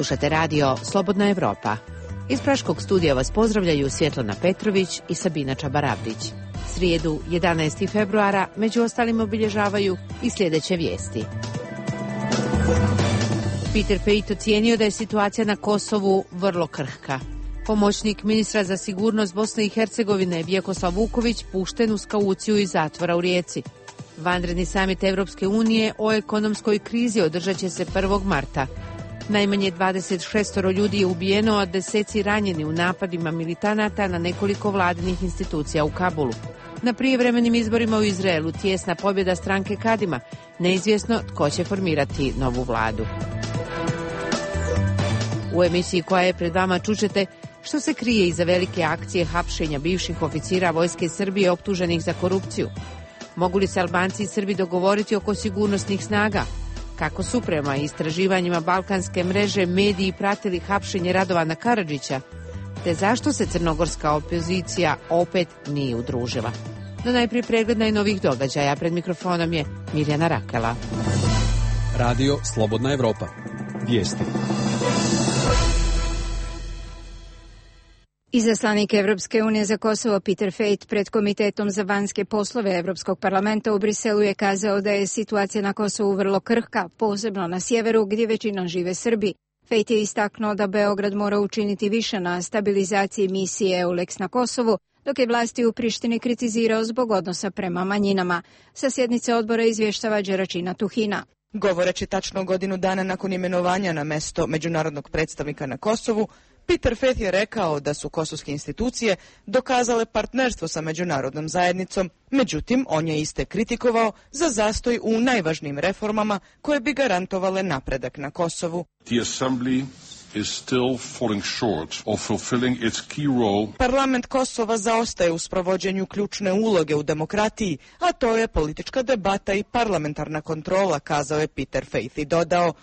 Slušate radio Slobodna Evropa. Iz Praškog studija vas pozdravljaju Svjetlana Petrović i Sabina Čabarabdić. Srijedu, 11. februara, među ostalim obilježavaju i sljedeće vijesti. Peter Pate ocijenio da je situacija na Kosovu vrlo krhka. Pomoćnik ministra za sigurnost Bosne i Hercegovine Vjekoslav Vuković pušten uz kauciju iz zatvora u Rijeci. Vanredni samit Evropske unije o ekonomskoj krizi održat će se 1. marta. Najmanje 26 ljudi je ubijeno, a deseci ranjeni u napadima militanata na nekoliko vladinih institucija u Kabulu. Na prijevremenim izborima u Izraelu tijesna pobjeda stranke Kadima. Neizvjesno tko će formirati novu vladu. U emisiji koja je pred vama čućete što se krije iza velike akcije hapšenja bivših oficira Vojske Srbije optuženih za korupciju. Mogu li se Albanci i Srbi dogovoriti oko sigurnosnih snaga? Kako su prema istraživanjima balkanske mreže mediji pratili hapšenje Radovana Karadžića? Te zašto se crnogorska opozicija opet nije udružila? No najprije pregled najnovijih događaja. Pred mikrofonom je Mirjana Rakela. Radio Slobodna Evropa. Vijesti. Izaslanik Evropske unije za Kosovo Peter Pate pred Komitetom za vanjske poslove Evropskog parlamenta u Briselu je kazao da je situacija na Kosovu vrlo krhka, posebno na sjeveru gdje većinom žive Srbi. Pate je istaknuo da Beograd mora učiniti više na stabilizaciji misije EULEX na Kosovu, dok je vlasti u Prištini kritizirao zbog odnosa prema manjinama. Sa sjednice odbora izvještava Đeračina Tuhina. Govoreći tačno godinu dana nakon imenovanja na mesto međunarodnog predstavnika na Kosovu, Peter Pate je rekao da su kosovske institucije dokazale partnerstvo sa međunarodnom zajednicom, međutim on je iste kritikovao za zastoj u najvažnijim reformama koje bi garantovale napredak na Kosovu. Parlament Kosova zaostaje u sprovođenju ključne uloge u demokratiji, a to je politička debata i parlamentarna kontrola, kazao je Peter Pate i dodao.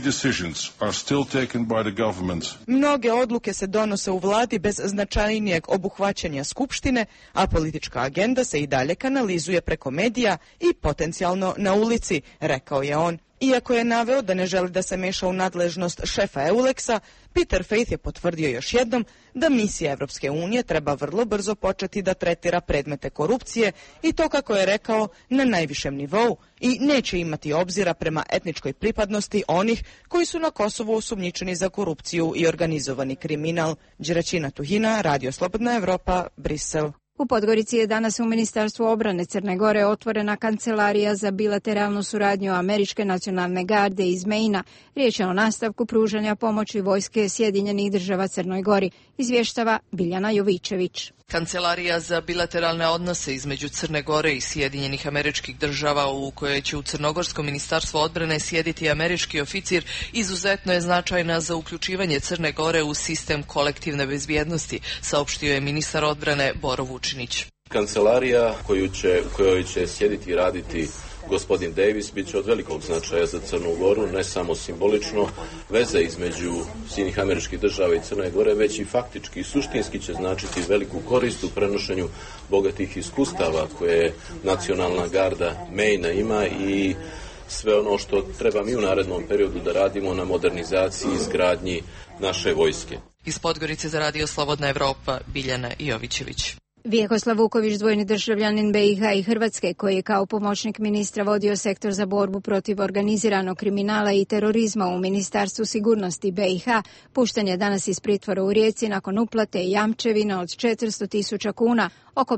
Mnoge odluke se donose u vladi bez značajnijeg obuhvaćanja skupštine, a politička agenda se i dalje kanalizuje preko medija i potencijalno na ulici, rekao je on. Iako je naveo da ne želi da se meša u nadležnost šefa EULEX-a, Peter Pate je potvrdio još jednom da misija Evropske unije treba vrlo brzo početi da tretira predmete korupcije i to, kako je rekao, na najvišem nivou i neće imati obzira prema etničkoj pripadnosti onih koji su na Kosovu osumnjičeni za korupciju i organizovani kriminal. Đeračina Tuhina, Radio Slobodna Evropa, Brisel. U Podgorici je danas u Ministarstvu obrane Crne Gore otvorena kancelarija za bilateralnu suradnju Američke nacionalne garde iz Maina. Riječ je o nastavku pružanja pomoći vojske Sjedinjenih država Crnoj Gori, izvještava Biljana Jovičević. Kancelarija za bilateralne odnose između Crne Gore i Sjedinjenih Američkih Država, u kojoj će u Crnogorskom ministarstvu odbrane sjediti američki oficir, izuzetno je značajna za uključivanje Crne Gore u sistem kolektivne bezbjednosti, saopštio je ministar odbrane Boro Vučinić. Kancelarija u kojoj će sjediti i raditi gospodin Davis bit će od velikog značaja za Crnu Goru, ne samo simbolično, veze između Sjedinjenih Američkih Država i Crne Gore, već i faktički i suštinski će značiti veliku korist u prenošenju bogatih iskustava koje nacionalna garda Maina ima i sve ono što treba mi u narednom periodu da radimo na modernizaciji i izgradnji naše vojske. Iz Podgorice za Radio Slobodna Evropa, Biljana Jovićević. Vjekoslav Vuković, dvojni državljanin BiH i Hrvatske, koji je kao pomoćnik ministra vodio sektor za borbu protiv organiziranog kriminala i terorizma u Ministarstvu sigurnosti BiH, pušten je danas iz pritvora u Rijeci nakon uplate jamčevina od 400.000 kuna, oko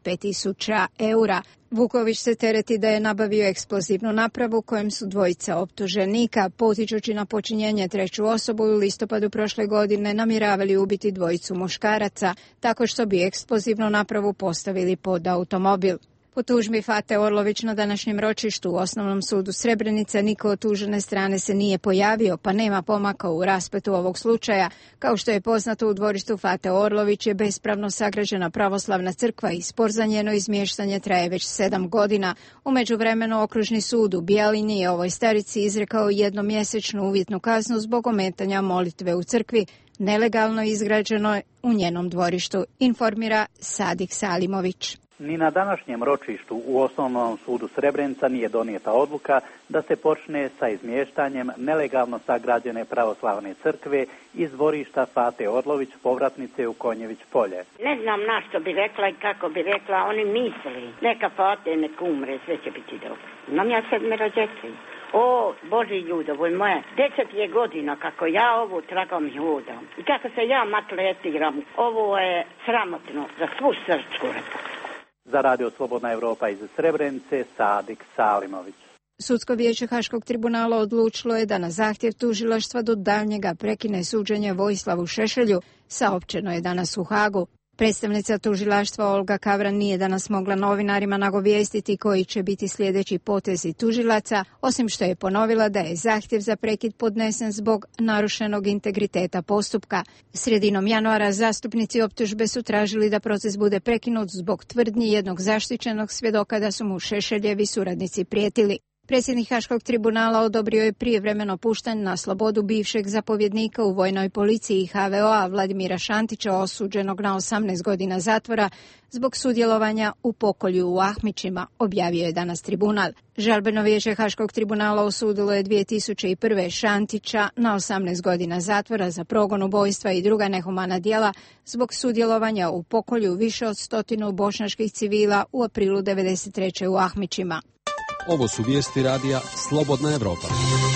55.000 eura. Vuković se tereti da je nabavio eksplozivnu napravu kojem su dvojica optuženika, potičući na počinjenje treću osobu u listopadu prošle godine, namjeravali ubiti dvojicu muškaraca, tako što bi eksplozivnu napravu postavili pod automobil. Po tužbi Fate Orlović na današnjem ročištu u Osnovnom sudu Srebrenica niko od tužene strane se nije pojavio, pa nema pomaka u raspletu ovog slučaja. Kao što je poznato, u dvorištu Fate Orlović je bespravno sagrađena pravoslavna crkva i spor za njeno izmještanje traje već 7 godina. U međuvremenu Okružni sud u Bijeljini je ovoj starici izrekao jednomjesečnu uvjetnu kaznu zbog ometanja molitve u crkvi, nelegalno izgrađeno u njenom dvorištu, informira Sadik Salimović. Ni na današnjem ročištu u Osnovnom sudu Srebrenica nije donijeta odluka da se počne sa izmještanjem nelegalno sagrađene pravoslavne crkve iz dvorišta Fate Orlović, povratnice u Konjević polje. Ne znam na što bi rekla i kako bi rekla, oni misli. Neka Fate, neka umre, sve će biti dobro. Imam ja 7 djece. O, Boži ljudovoj moje, 10 je godina kako ja ovu tragom i hodam. I kako se ja matletiram, ovo je sramotno za svu Srpsku Republiku. Za Radio Slobodna Evropa iz Srebrenice, Sadik Salimović. Sudsko vijeće Haškog tribunala odlučilo je da na zahtjev tužilaštva do daljnjega prekine suđenje Vojislavu Šešelju, saopćeno je danas u Hagu. Predstavnica tužilaštva Olga Kavran nije danas mogla novinarima nagovijestiti koji će biti sljedeći potezi tužilaca, osim što je ponovila da je zahtjev za prekid podnesen zbog narušenog integriteta postupka. Sredinom januara zastupnici optužbe su tražili da proces bude prekinut zbog tvrdnji jednog zaštićenog svjedoka da su mu Šešeljevi suradnici prijetili. Predsjednik Haškog tribunala odobrio je prijevremeno puštanje na slobodu bivšeg zapovjednika u vojnoj policiji HVO-a Vladimira Šantića, osuđenog na 18 godina zatvora zbog sudjelovanja u pokolju u Ahmićima, objavio je danas tribunal. Žalbeno vijeće Haškog tribunala osudilo je 2001. Šantića na 18 godina zatvora za progon ubojstva i druga nehumana djela zbog sudjelovanja u pokolju više od 100 bošnjačkih civila u aprilu 1993. u Ahmićima. Ovo su vijesti radija Slobodna Evropa.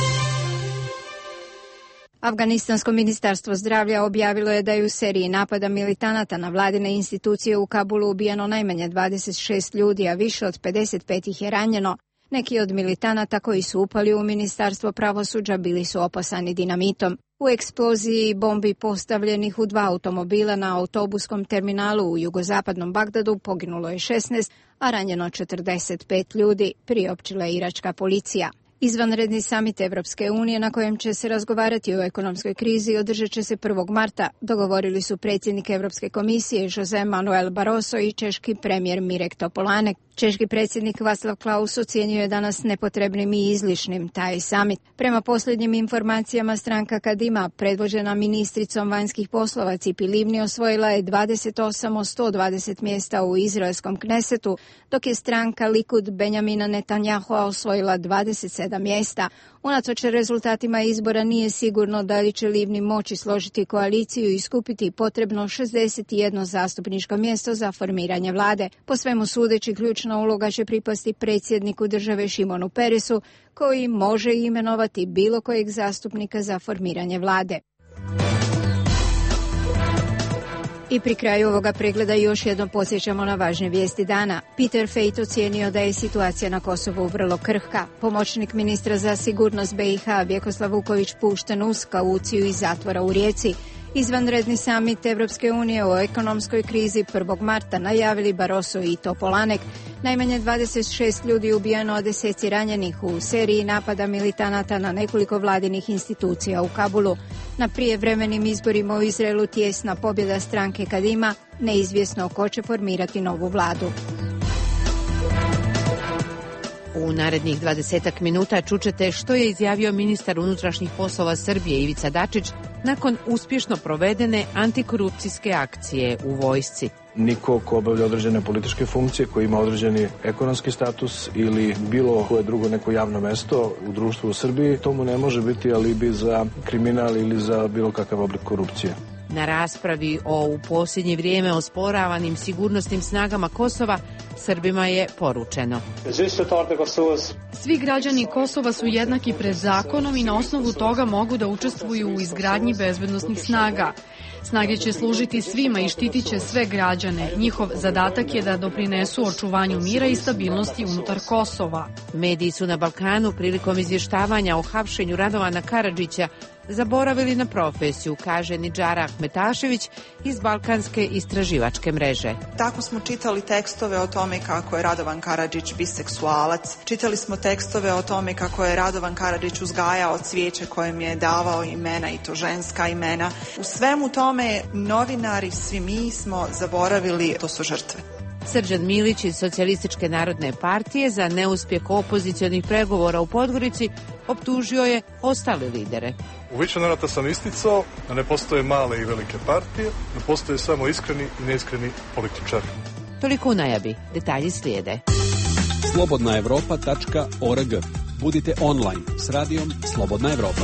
Afganistansko ministarstvo zdravlja objavilo je da je u seriji napada militanata na vladine institucije u Kabulu ubijeno najmanje 26 ljudi, a više od 55 ih je ranjeno. Neki od militanata koji su upali u ministarstvo pravosuđa bili su opasani dinamitom. U eksploziji bombi postavljenih u 2 automobila na autobuskom terminalu u jugozapadnom Bagdadu poginulo je 16, a ranjeno 45 ljudi, priopćila je iračka policija. Izvanredni samit Evropske unije na kojem će se razgovarati o ekonomskoj krizi održat će se 1. marta, dogovorili su predsjednik Europske komisije José Manuel Barroso i češki premijer Mirek Topolánek. Češki predsjednik Václav Klaus ocijenio je danas nepotrebnim i izlišnim taj samit. Prema posljednjim informacijama stranka Kadima, predvođena ministricom vanjskih poslova Cipi Livni, osvojila je 28 od 120 mjesta u izraelskom Knesetu, dok je stranka Likud Benjamina Netanyahua osvojila 27 mjesta. Unatoč rezultatima izbora nije sigurno da li će Livni moći složiti koaliciju i skupiti potrebno 61 zastupničko mjesto za formiranje vlade. Po svemu sudeći, ključna uloga će pripasti predsjedniku države Šimonu Peresu, koji može imenovati bilo kojeg zastupnika za formiranje vlade. I pri kraju ovoga pregleda još jednom podsjećamo na važne vijesti dana. Peter Fejt ocijenio da je situacija na Kosovu vrlo krhka. Pomoćnik ministra za sigurnost BiH Vjekoslav Vuković pušten uz kauciju iz zatvora u Rijeci. Izvanredni samit Evropske unije o ekonomskoj krizi 1. marta najavili Barroso i Topolánek. Najmanje 26 ljudi ubijeno, a 10 ranjenih u seriji napada militanata na nekoliko vladinih institucija u Kabulu. Na prijevremenim izborima u Izraelu tijesna pobjeda stranke Kadima, neizvjesno ko će formirati novu vladu. U narednih 20 minuta čućete što je izjavio ministar unutrašnjih poslova Srbije Ivica Dačić nakon uspješno provedene antikorupcijske akcije u vojsci. Niko ko obavlja određene političke funkcije, koji ima određeni ekonomski status ili bilo koje drugo neko javno mesto u društvu u Srbiji, tomu ne može biti alibi za kriminal ili za bilo kakav oblik korupcije. Na raspravi o u posljednje vrijeme osporavanim sigurnosnim snagama Kosova, Srbima je poručeno: svi građani Kosova su jednaki pred zakonom i na osnovu toga mogu da učestvuju u izgradnji bezbednosnih snaga. Snage će služiti svima i štitit će sve građane. Njihov zadatak je da doprinesu očuvanju mira i stabilnosti unutar Kosova. Mediji su na Balkanu prilikom izvještavanja o hapšenju Radovana Karadžića zaboravili na profesiju, kaže Nidžara Ahmetašević iz Balkanske istraživačke mreže. Tako smo čitali tekstove o tome kako je Radovan Karadžić biseksualac. Čitali smo tekstove o tome kako je Radovan Karadžić uzgajao cvijeće kojem je davao imena, i to ženska imena. U svemu tome novinari, svi mi smo zaboravili, to su žrtve. Srđan Milić iz Socijalističke narodne partije za neuspjeh opozicionih pregovora u Podgorici optužio je ostale lidere. U više navrata sam isticao da ne postoje male i velike partije, da postoje samo iskreni i neiskreni političari. Toliko u najavi, detalji slijede. slobodnaevropa.org. Budite online s radijom Slobodna Evropa.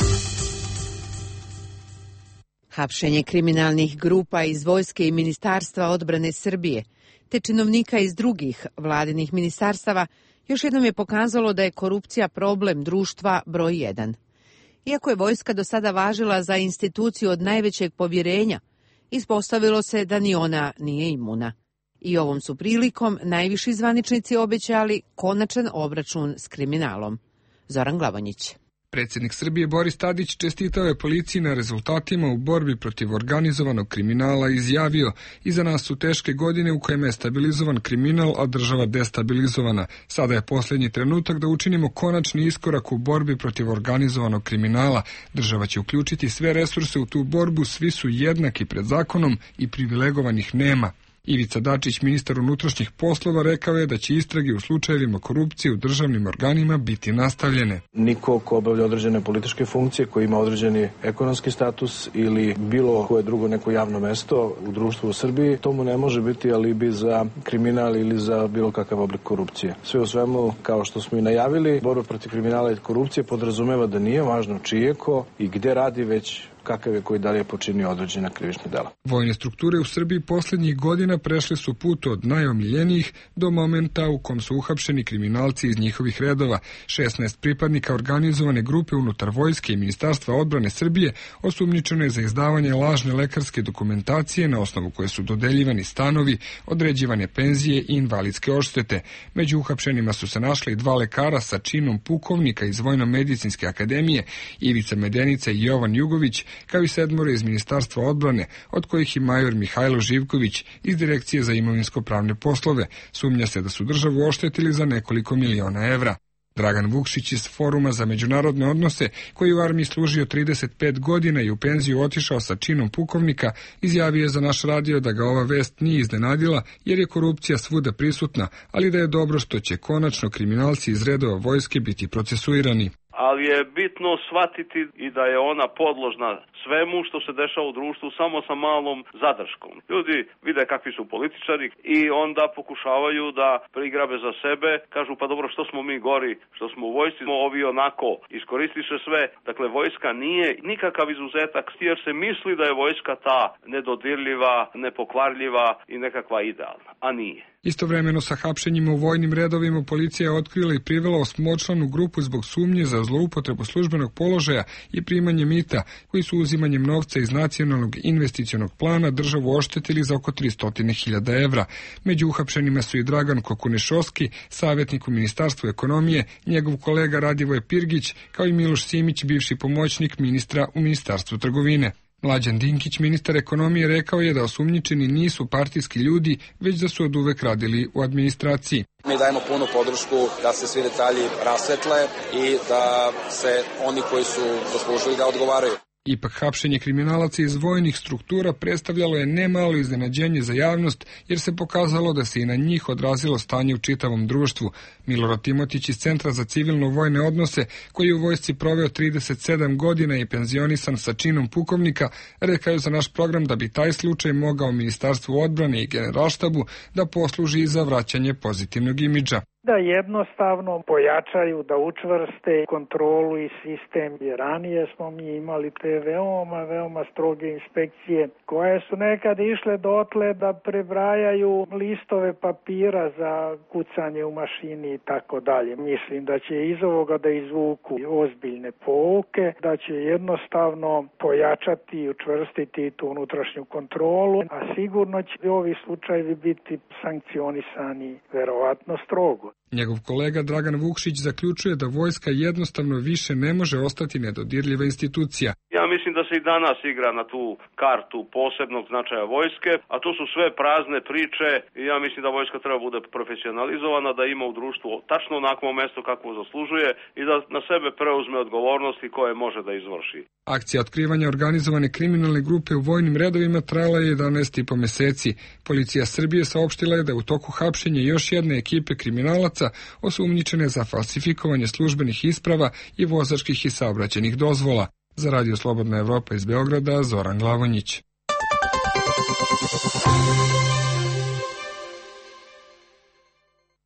Hapšenje kriminalnih grupa iz Vojske i Ministarstva odbrane Srbije, te činovnika iz drugih vladinih ministarstava, još jednom je pokazalo da je korupcija problem društva broj 1. Iako je vojska do sada važila za instituciju od najvećeg povjerenja, ispostavilo se da ni ona nije imuna. I ovom su prilikom najviši zvaničnici obećali konačan obračun s kriminalom. Zoran Glavonjić. Predsjednik Srbije Boris Tadić čestitao je policiji na rezultatima u borbi protiv organizovanog kriminala i izjavio: iza nas su teške godine u kojima je stabilizovan kriminal, a država destabilizovana. Sada je posljednji trenutak da učinimo konačni iskorak u borbi protiv organizovanog kriminala. Država će uključiti sve resurse u tu borbu, svi su jednaki pred zakonom i privilegovanih nema. Ivica Dačić, ministar unutrašnjih poslova, rekao je da će istrage u slučajevima korupcije u državnim organima biti nastavljene. Niko ko obavlja određene političke funkcije, koji ima određeni ekonomski status ili bilo koje drugo neko javno mesto u društvu u Srbiji, tomu ne može biti alibi za kriminal ili za bilo kakav oblik korupcije. Sve u svemu, kao što smo i najavili, borba protiv kriminala i korupcije podrazumeva da nije važno čije ko i gde radi, već kakav je koji dalje počinio određena krivična dela. Vojne strukture u Srbiji posljednjih godina prešle su put od najomiljenijih do momenta u kom su uhapšeni kriminalci iz njihovih redova. 16 pripadnika organizovane grupe unutar vojske i Ministarstva odbrane Srbije osumnjičeno je za izdavanje lažne lekarske dokumentacije na osnovu koje su dodeljivani stanovi, određivane penzije i invalidske odštete. Među uhapšenima su se našli i 2 lekara sa činom pukovnika iz Vojno-medicinske akademije, Ivica Medenica i Jovan Jugović, kao i 7 iz Ministarstva odbrane, od kojih i major Mihajlo Živković iz Direkcije za imovinsko-pravne poslove. Sumnja se da su državu oštetili za nekoliko miliona evra. Dragan Vukšić iz Foruma za međunarodne odnose, koji u armiji služio 35 godina i u penziju otišao sa činom pukovnika, izjavio je za naš radio da ga ova vest nije iznenadila jer je korupcija svuda prisutna, ali da je dobro što će konačno kriminalci iz redova vojske biti procesuirani. Ali je bitno shvatiti i da je ona podložna svemu što se dešava u društvu samo sa malom zadrškom. Ljudi vide kakvi su političari i onda pokušavaju da prigrabe za sebe, kažu pa dobro što smo mi gori, što smo u vojsci, ovi onako iskoristiše sve. Dakle, vojska nije nikakav izuzetak jer se misli da je vojska ta nedodirljiva, nepokvarljiva i nekakva idealna, a nije. Istovremeno sa hapšenjima u vojnim redovima policija je otkrila i privela 8-članu grupu zbog sumnje za zloupotrebu službenog položaja i primanje mita, koji su uzimanjem novca iz nacionalnog investicionog plana državu oštetili za oko 300.000 evra. Među uhapšenima su i Dragan Kokunešovski, savjetnik u Ministarstvu ekonomije, njegov kolega Radivoj Pirgić, kao i Miloš Simić, bivši pomoćnik ministra u Ministarstvu trgovine. Mlađan Dinkić, ministar ekonomije, rekao je da osumnjičeni nisu partijski ljudi, već da su oduvek radili u administraciji. Mi dajemo punu podršku da se svi detalji rasvetle i da se oni koji su zaslužili da odgovaraju. Ipak hapšenje kriminalaca iz vojnih struktura predstavljalo je nemalo iznenađenje za javnost, jer se pokazalo da se i na njih odrazilo stanje u čitavom društvu. Milorad Timotić iz Centra za civilno-vojne odnose, koji je u vojsci proveo 37 godina i penzionisan sa činom pukovnika, rekao je za naš program da bi taj slučaj mogao Ministarstvu odbrane i Generalštabu da posluži za vraćanje pozitivnog imidža. Da jednostavno pojačaju, da učvrste kontrolu i sistem. Jer ranije smo mi imali te veoma stroge inspekcije koje su nekad išle dotle da prebrajaju listove papira za kucanje u mašini i tako dalje. Mislim da će iz ovoga da izvuku ozbiljne pouke, da će jednostavno pojačati i učvrstiti tu unutrašnju kontrolu, a sigurno će ovi slučajevi biti sankcionisani verovatno strogo. Njegov kolega Dragan Vukšić zaključuje da vojska jednostavno više ne može ostati nedodirljiva institucija. Ja mislim da se i danas igra na tu kartu posebnog značaja vojske, a to su sve prazne priče i ja mislim da vojska treba bude profesionalizovana, da ima u društvu tačno onakvo mesto kakvo zaslužuje i da na sebe preuzme odgovornosti koje može da izvrši. Akcija otkrivanja organizovane kriminalne grupe u vojnim redovima trajala je 11,5 meseci. Policija Srbije saopštila je da je u toku hapšenja još jedne ekipe kriminalaca osumnjičene za falsifikovanje službenih isprava i vozačkih i saobraćajnih dozvola. Za Radio Slobodna Evropa iz Beograda, Zoran Glavonjić.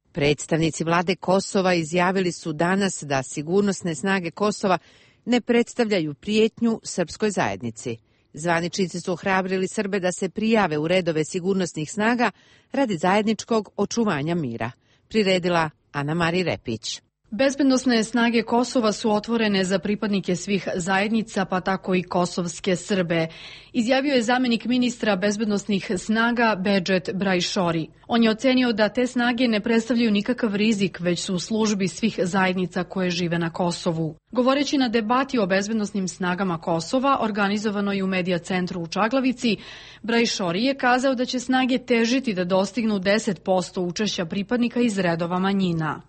Predstavnici vlade Kosova izjavili su danas da sigurnosne snage Kosova ne predstavljaju prijetnju srpskoj zajednici. Zvaničnici su ohrabrili Srbe da se prijave u redove sigurnosnih snaga radi zajedničkog očuvanja mira. Priredila Ana Mari Repić. Bezbednosne snage Kosova su otvorene za pripadnike svih zajednica, pa tako i kosovske Srbe, izjavio je zamenik ministra bezbednosnih snaga Bedžet Brajšori. On je ocenio da te snage ne predstavljaju nikakav rizik, već su u službi svih zajednica koje žive na Kosovu. Govoreći na debati o bezbednosnim snagama Kosova, organizovanoj u Medija centru u Čaglavici, Brajšori je kazao da će snage težiti da dostignu 10% učešća pripadnika iz redova manjina.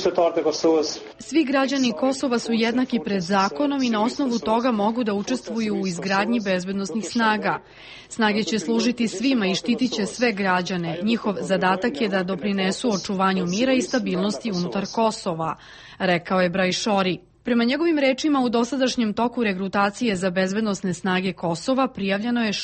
Svi građani Kosova su jednaki pred zakonom i na osnovu toga mogu da učestvuju u izgradnji bezbednosnih snaga. Snage će služiti svima i štitit će sve građane. Njihov zadatak je da doprinesu očuvanju mira i stabilnosti unutar Kosova, rekao je Brajšori. Prema njegovim rečima, u dosadašnjem toku regrutacije za bezbednosne snage Kosova prijavljeno je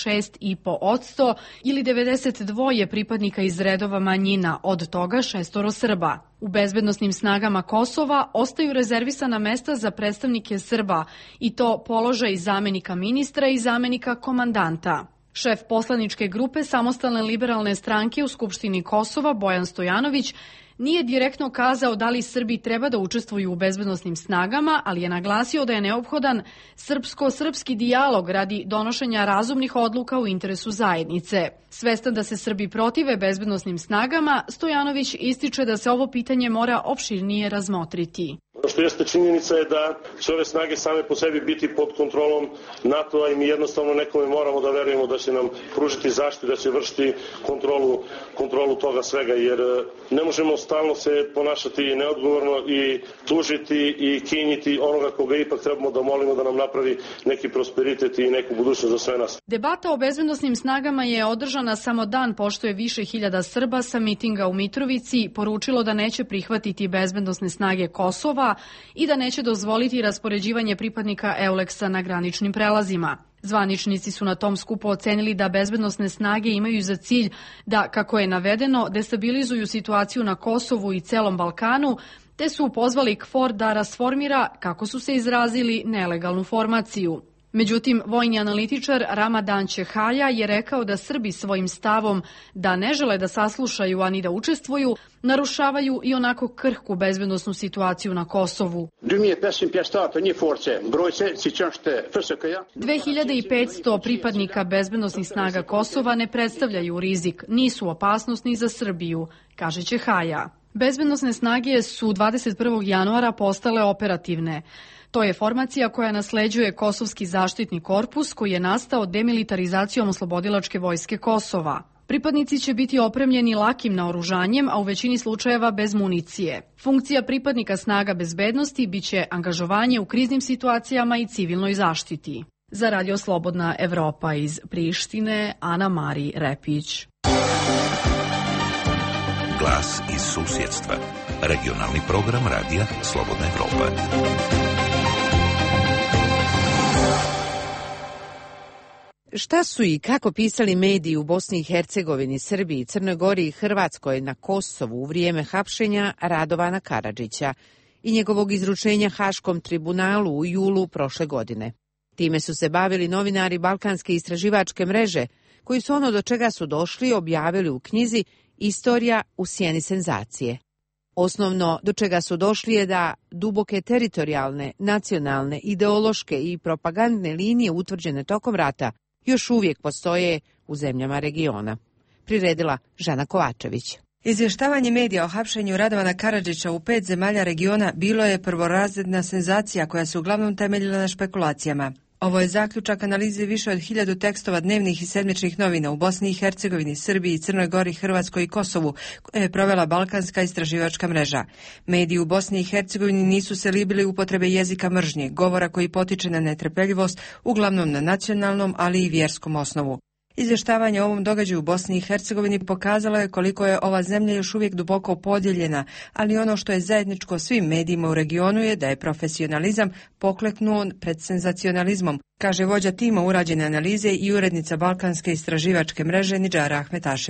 6,5% ili 92 pripadnika iz redova manjina, od toga 6 Srba. U bezbednosnim snagama Kosova ostaju rezervisana mesta za predstavnike Srba, i to položaj zamenika ministra i zamenika komandanta. Šef poslaničke grupe Samostalne liberalne stranke u Skupštini Kosova, Bojan Stojanović, nije direktno kazao da li Srbi treba da učestvuju u bezbednosnim snagama, ali je naglasio da je neophodan srpsko-srpski dijalog radi donošenja razumnih odluka u interesu zajednice. Svestan da se Srbi protive bezbednosnim snagama, Stojanović ističe da se ovo pitanje mora opširnije razmotriti. Ono što jeste činjenica je da će ove snage same po sebi biti pod kontrolom NATO-a i mi jednostavno nekome moramo da verujemo da će nam pružiti zaštitu, da će vršiti kontrolu toga svega, jer ne možemo stalno se ponašati neodgovorno i tužiti i kinjiti onoga koga ipak trebamo da molimo da nam napravi neki prosperitet i neku budućnost za sve nas. Debata o bezbednosnim snagama je održana samo dan pošto je više hiljada Srba sa mitinga u Mitrovici poručilo da neće prihvatiti bezbednosne snage Kosova i da neće dozvoliti raspoređivanje pripadnika EULEX-a na graničnim prelazima. Zvaničnici su na tom skupu ocenili da bezbednosne snage imaju za cilj da, kako je navedeno, destabilizuju situaciju na Kosovu i celom Balkanu, te su pozvali KFOR da rasformira, kako su se izrazili, nelegalnu formaciju. Međutim, vojni analitičar Ramadan Čehalja je rekao da Srbi svojim stavom da ne žele da saslušaju ani da učestvuju, narušavaju i onako krhku bezbednosnu situaciju na Kosovu. 2500 pripadnika bezbednosnih snaga Kosova ne predstavljaju rizik, nisu opasnost ni za Srbiju, kaže Čehalja. Bezbednosne snage su 21. januara postale operativne. To je formacija koja nasleđuje Kosovski zaštitni korpus koji je nastao demilitarizacijom Oslobodilačke vojske Kosova. Pripadnici će biti opremljeni lakim naoružanjem, a u većini slučajeva bez municije. Funkcija pripadnika snaga bezbednosti biće angažovanje u kriznim situacijama i civilnoj zaštiti. Za Radio Slobodna Evropa iz Prištine, Ana Mari Repić. Glas iz susjedstva. Regionalni program Radija Slobodna Evropa. Šta su i kako pisali mediji u Bosni i Hercegovini, Srbiji, Crnoj Gori i Hrvatskoj na Kosovu u vrijeme hapšenja Radovana Karadžića i njegovog izručenja Haškom tribunalu u julu prošle godine? Time su se bavili novinari Balkanske istraživačke mreže, koji su ono do čega su došli objavili u knjizi Istorija u sjeni senzacije. Osnovno do čega su došli je da duboke teritorijalne, nacionalne, ideološke i propagandne linije utvrđene tokom rata još uvijek postoje u zemljama regiona. Priredila Žana Kovačević. Izvještavanje medija o hapšenju Radovana Karadžića u 5 zemalja regiona bilo je prvorazredna senzacija koja se uglavnom temeljila na špekulacijama. Ovo je zaključak analize više od 1000 tekstova dnevnih i sedmičnih novina u Bosni i Hercegovini, Srbiji, Crnoj Gori, Hrvatskoj i Kosovu, koje je provela Balkanska istraživačka mreža. Mediji u Bosni i Hercegovini nisu se libili upotrebe jezika mržnje, govora koji potiče na netrpeljivost, uglavnom na nacionalnom, ali i vjerskom osnovu. Izvještavanje o ovom događaju u Bosni i Hercegovini pokazalo je koliko je ova zemlja još uvijek duboko podijeljena, ali ono što je zajedničko svim medijima u regionu je da je profesionalizam pokleknuo pred senzacionalizmom, kaže vođa tima urađene analize i urednica Balkanske istraživačke mreže Nidžara Ahmetašević.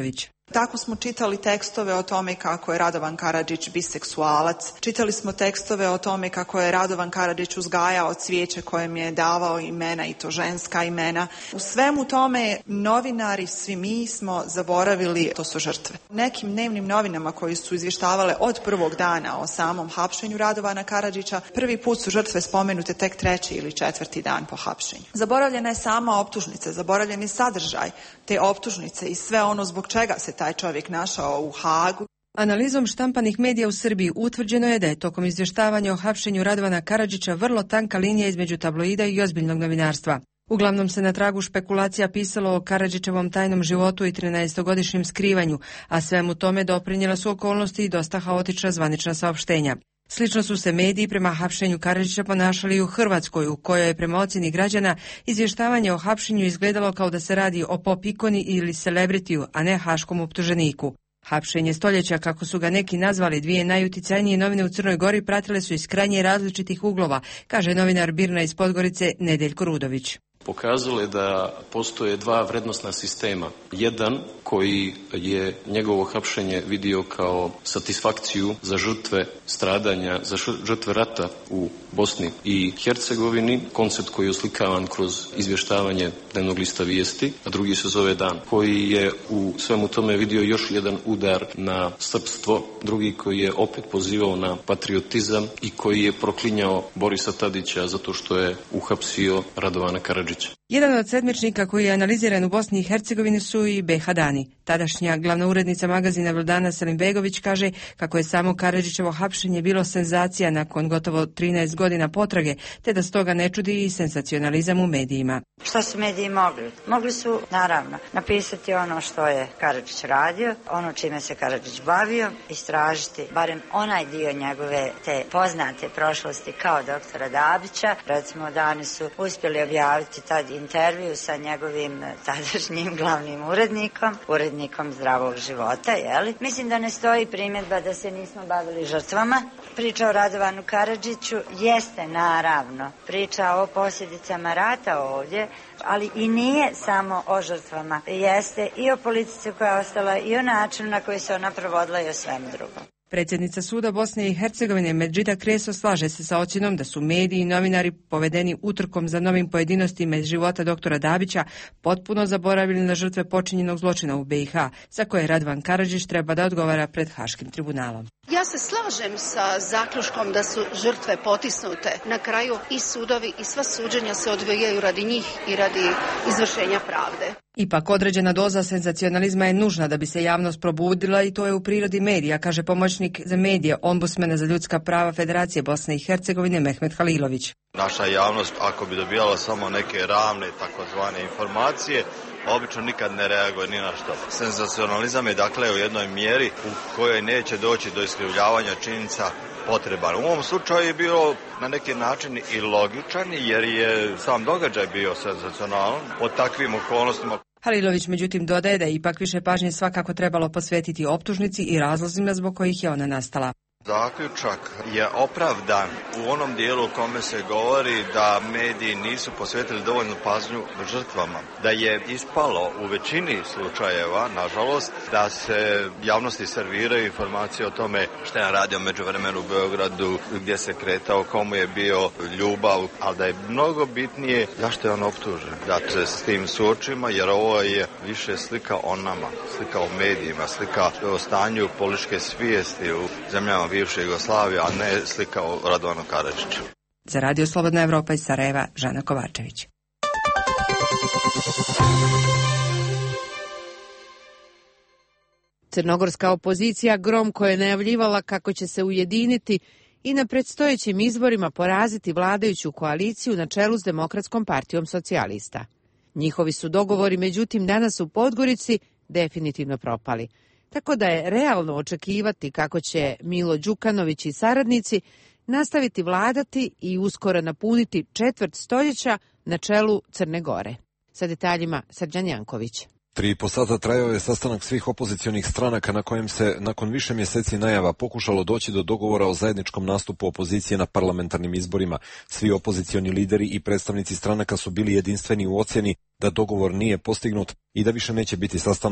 Tako smo čitali tekstove o tome kako je Radovan Karadžić biseksualac, čitali smo tekstove o tome kako je Radovan Karadžić uzgajao cvijeće kojem je davao imena i to ženska imena. U svemu tome novinari, svi mi smo zaboravili, to su žrtve. Nekim dnevnim novinama koji su izvještavale od prvog dana o samom hapšenju Radovana Karadžića, prvi put su žrtve spomenute tek 3. ili 4. dan po hapšenju. Zaboravljena je sama optužnica, zaboravljen je sadržaj te optužnice i sve ono zbog čega se taj čovjek našao u Hagu. Analizom štampanih medija u Srbiji utvrđeno je da je tokom izvještavanja o hapšenju Radovana Karadžića vrlo tanka linija između tabloida i ozbiljnog novinarstva. Uglavnom se na tragu špekulacija pisalo o Karadžićevom tajnom životu i 13-godišnjem skrivanju, a svemu tome doprinijela su okolnosti i dosta haotična zvanična saopštenja. Slično su se mediji prema hapšenju Karadžića ponašali i u Hrvatskoj, u kojoj je prema ocjeni građana izvještavanje o hapšenju izgledalo kao da se radi o pop ikoni ili celebritiju, a ne haškom optuženiku. Hapšenje stoljeća, kako su ga neki nazvali, dvije najuticajnije novine u Crnoj Gori pratile su iz krajnje različitih uglova, kaže novinar Birna iz Podgorice Nedeljko Rudović. Pokazalo je da postoje dva vrednosna sistema. Jedan koji je njegovo hapšenje vidio kao satisfakciju za žrtve stradanja, za žrtve rata u Bosni i Hercegovini, koncept koji je oslikavan kroz izvještavanje dnevnog lista Vijesti, a drugi se zove Dan, koji je u svemu tome vidio još jedan udar na srpstvo, drugi koji je opet pozivao na patriotizam i koji je proklinjao Borisa Tadića zato što je uhapsio Radovana Karadžića. Jedan od sedmičnika koji je analiziran u Bosni i Hercegovini su i BiH Dani. Tadašnja glavna urednica magazina Vildana Selimbegović kaže kako je samo Karadžićevo hapšenje bilo senzacija nakon gotovo 13 godina potrage, te da stoga ne čudi i senzacionalizam u medijima. Šta su mediji mogli? Mogli su, naravno, napisati ono što je Karadžić radio, ono čime se Karadžić bavio, istražiti barem onaj dio njegove te poznate prošlosti kao doktora Dabića. Recimo, Dani su uspjeli objaviti tad intervju sa njegovim tadašnjim glavnim urednikom Zdravog života, jeli? Mislim da ne stoji primjedba da se nismo bavili žrtvama. Priča o Radovanu Karadžiću jeste naravno priča o posljedicama rata ovdje, ali i nije samo o žrtvama. Jeste i o politici koja je ostala i o načinu na koji se ona provodila i o svemu drugom. Predsjednica suda Bosne i Hercegovine Medžida Kreso slaže se sa ocjenom da su mediji i novinari povedeni utrkom za novim pojedinostima iz života doktora Dabića potpuno zaboravili na žrtve počinjenog zločina u BiH, za koje Radovan Karadžić treba da odgovara pred Haškim tribunalom. Ja se slažem sa zaključkom da su žrtve potisnute. Na kraju i sudovi i sva suđenja se odvijaju radi njih i radi izvršenja pravde. Ipak određena doza senzacionalizma je nužna da bi se javnost probudila i to je u prirodi medija, kaže pomoćnik za medije ombudsmana za ljudska prava Federacije Bosne i Hercegovine Mehmet Halilović. Naša javnost, ako bi dobijala samo neke ravne takozvane informacije, obično nikad ne reaguje ni na što. Senzacionalizam je dakle u jednoj mjeri u kojoj neće doći do iskrivljavanja činjenica potreban. U ovom slučaju je bilo na neki način i logičan jer je sam događaj bio senzacionalan pod takvim okolnostima. Halilović međutim dodaje da je ipak više pažnje svakako trebalo posvetiti optužnici i razlozima zbog kojih je ona nastala. Zaključak je opravdan u onom dijelu u kome se govori da mediji nisu posvetili dovoljnu pažnju žrtvama. Da je ispalo u većini slučajeva, nažalost, da se javnosti serviraju informacije o tome što je radio međuvremenu u Beogradu, gdje se kretao, komu je bio ljubav, ali da je mnogo bitnije zašto je on optužen. Da se s tim suočimo, jer ovo je više slika o nama, slika o medijima, slika o stanju političke svijesti u zemljama bivše Jugoslavije, a ne slika o Radovanu Karadžiću. Za Radio Slobodna Evropa iz Sarajeva, Žana Kovačević. Crnogorska opozicija gromko je najavljivala kako će se ujediniti i na predstojećim izborima poraziti vladajuću koaliciju na čelu s Demokratskom partijom socijalista. Njihovi su dogovori, međutim, danas u Podgorici definitivno propali. Tako da je realno očekivati kako će Milo Đukanović i saradnici nastaviti vladati i uskoro napuniti četvrt stoljeća na čelu Crne Gore. Sa detaljima Srđan Janković. 3,5 sata trajao je sastanak svih opozicionih stranaka na kojem se nakon više mjeseci najava pokušalo doći do dogovora o zajedničkom nastupu opozicije na parlamentarnim izborima. Svi opozicioni lideri i predstavnici stranaka su bili jedinstveni u ocjeni da dogovor nije postignut i da više neće biti sastanaka.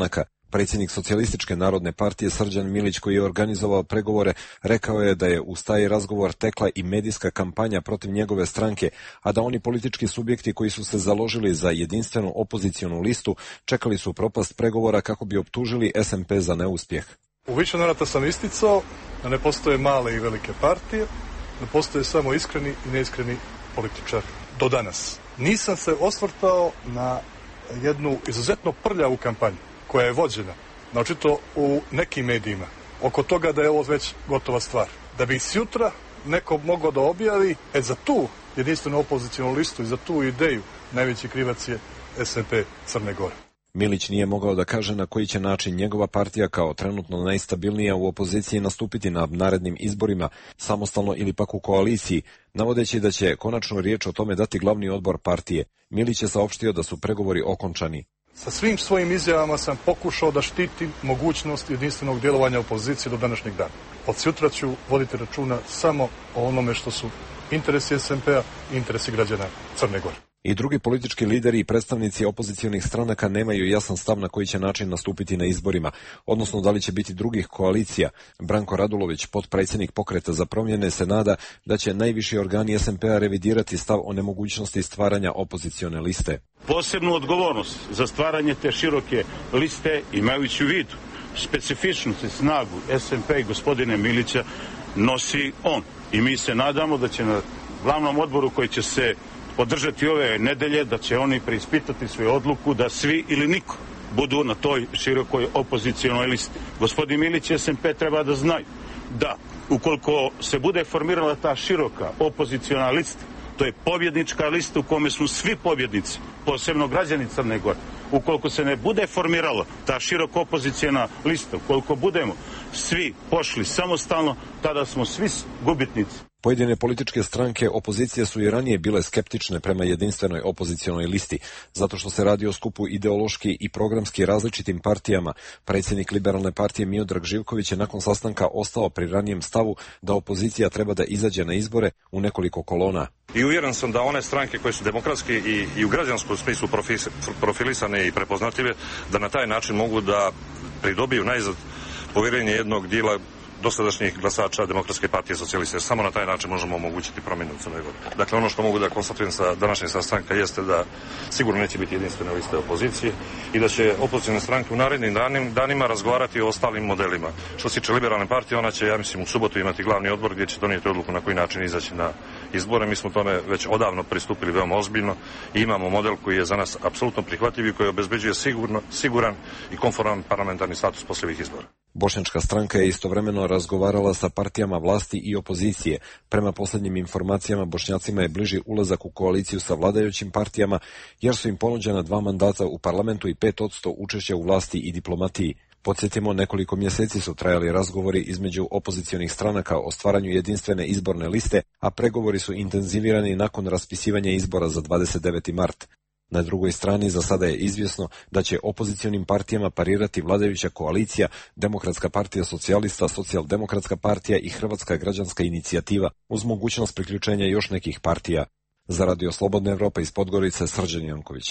Predsjednik Socijalističke narodne partije Srđan Milić, koji je organizovao pregovore, rekao je da je uz taj razgovor tekla i medijska kampanja protiv njegove stranke, a da oni politički subjekti koji su se založili za jedinstvenu opozicionu listu čekali su propast pregovora kako bi optužili SMP za neuspjeh. U više navrata sam isticao da ne postoje male i velike partije, da postoje samo iskreni i neiskreni političari. Do danas. Nisam se osvrtao na jednu izuzetno prljavu kampanju koja je vođena, naočito u nekim medijima, oko toga da je ovo već gotova stvar. Da bi sutra neko mogao da objavi, za tu jedinstvenu opozicijonu listu i za tu ideju najveći krivac je SMP Crne Gore. Milić nije mogao da kaže na koji će način njegova partija kao trenutno najstabilnija u opoziciji nastupiti na narednim izborima, samostalno ili pak u koaliciji, navodeći da će konačnu riječ o tome dati glavni odbor partije. Milić je saopštio da su pregovori okončani. Sa svim svojim izjavama sam pokušao da štitim mogućnost jedinstvenog djelovanja opozicije do današnjeg dana. Od sutra ću voditi računa samo o onome što su interesi SMP-a i interesi građana Crne Gore. I drugi politički lideri i predstavnici opozicionih stranaka nemaju jasan stav na koji će način nastupiti na izborima, odnosno da li će biti drugih koalicija. Branko Radulović, potpredsjednik Pokreta za promjene, se nada da će najviši organi SMP-a revidirati stav o nemogućnosti stvaranja opozicione liste. Posebnu odgovornost za stvaranje te široke liste, imajući u vidu specifičnost i snagu SMP i gospodine Milića, nosi on. I mi se nadamo da će na glavnom odboru koji će se podržati ove nedelje, da će oni preispitati svoju odluku da svi ili niko budu na toj širokoj opozicijonoj listi. Gospodin Milić i SMP treba da znaju da ukoliko se bude formirala ta široka opoziciona lista, to je pobjednička lista u kome smo svi pobjednici, posebno građani Crne Gore. Ukoliko se ne bude formirala ta široka opozicijona lista, ukoliko budemo svi pošli samostalno, tada smo svi gubitnici. Pojedine političke stranke opozicije su i ranije bile skeptične prema jedinstvenoj opozicijonoj listi, zato što se radi o skupu ideološki i programski različitim partijama. Predsjednik Liberalne partije Miodrag Živković je nakon sastanka ostao pri ranijem stavu da opozicija treba da izađe na izbore u nekoliko kolona. I uvjeren sam da one stranke koje su demokratski i u građanskom smislu profilisane i prepoznatljive, da na taj način mogu da pridobiju najzad povjerenje jednog dijela dosadašnjih glasača Demokratske partije socijaliste. Samo na taj način možemo omogućiti promjenu u Crnoj Gori. Dakle, ono što mogu da konstatujem sa današnjeg sastanka jeste da sigurno neće biti jedinstvene liste opozicije i da će opozicijne stranke u narednim danima razgovarati o ostalim modelima. Što se tiče Liberalne partije, ona će, ja mislim, u subotu imati glavni odbor gdje će donijeti odluku na koji način izaći na izbore. Mi smo tome već odavno pristupili veoma ozbiljno i imamo model koji je za nas apsolutno prihvatljiv i koji obezbeđuje siguran i konforman parlamentarni status poslije ovih izbora. Bošnjačka stranka je istovremeno razgovarala sa partijama vlasti i opozicije. Prema posljednjim informacijama, Bošnjacima je bliži ulazak u koaliciju sa vladajućim partijama, jer su im ponuđena 2 mandata u parlamentu i 5% učešća u vlasti i diplomatiji. Podsjetimo, nekoliko mjeseci su trajali razgovori između opozicionih stranaka o stvaranju jedinstvene izborne liste, a pregovori su intenzivirani nakon raspisivanja izbora za 29. mart. Na drugoj strani za sada je izvjesno da će opozicionim partijama parirati vladajuća koalicija, Demokratska partija socijalista, Socijaldemokratska partija i Hrvatska građanska inicijativa, uz mogućnost priključenja još nekih partija. Za Radio Slobodna Evropa iz Podgorice, Srđan Janković.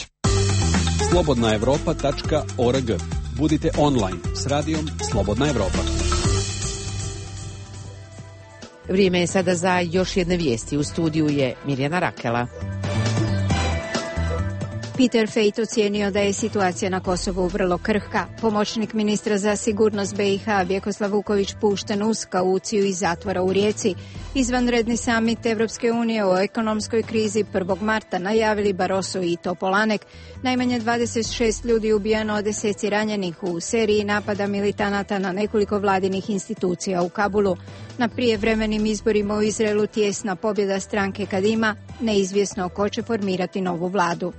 slobodnaevropa.org. Budite online s radijom Slobodna Evropa. Vrijeme je sada za još jedne vijesti. U studiju je Mirjana Rakela. Peter Fejt ocijenio da je situacija na Kosovu vrlo krhka. Pomoćnik ministra za sigurnost BiH Vjekoslav Vuković pušten uz kauciju iz zatvora u Rijeci. Izvanredni samit Evropske unije o ekonomskoj krizi 1. marta najavili Barroso i Topolanek. Najmanje 26 ljudi ubijeno, deseci ranjenih u seriji napada militanata na nekoliko vladinih institucija u Kabulu. Na prijevremenim izborima u Izraelu tjesna pobjeda stranke Kadima, neizvjesno ko će formirati novu vladu.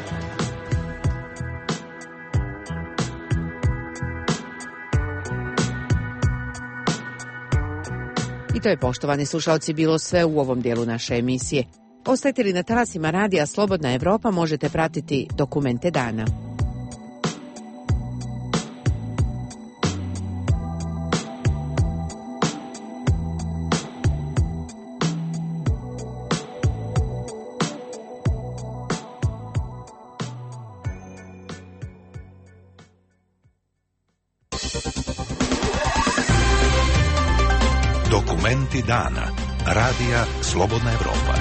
I to je, poštovani slušalci, bilo sve u ovom dijelu naše emisije. Ostajte li na talasima radija Slobodna Evropa, možete pratiti dokumente dana. Dokumenti dana. Radija Slobodna Evropa.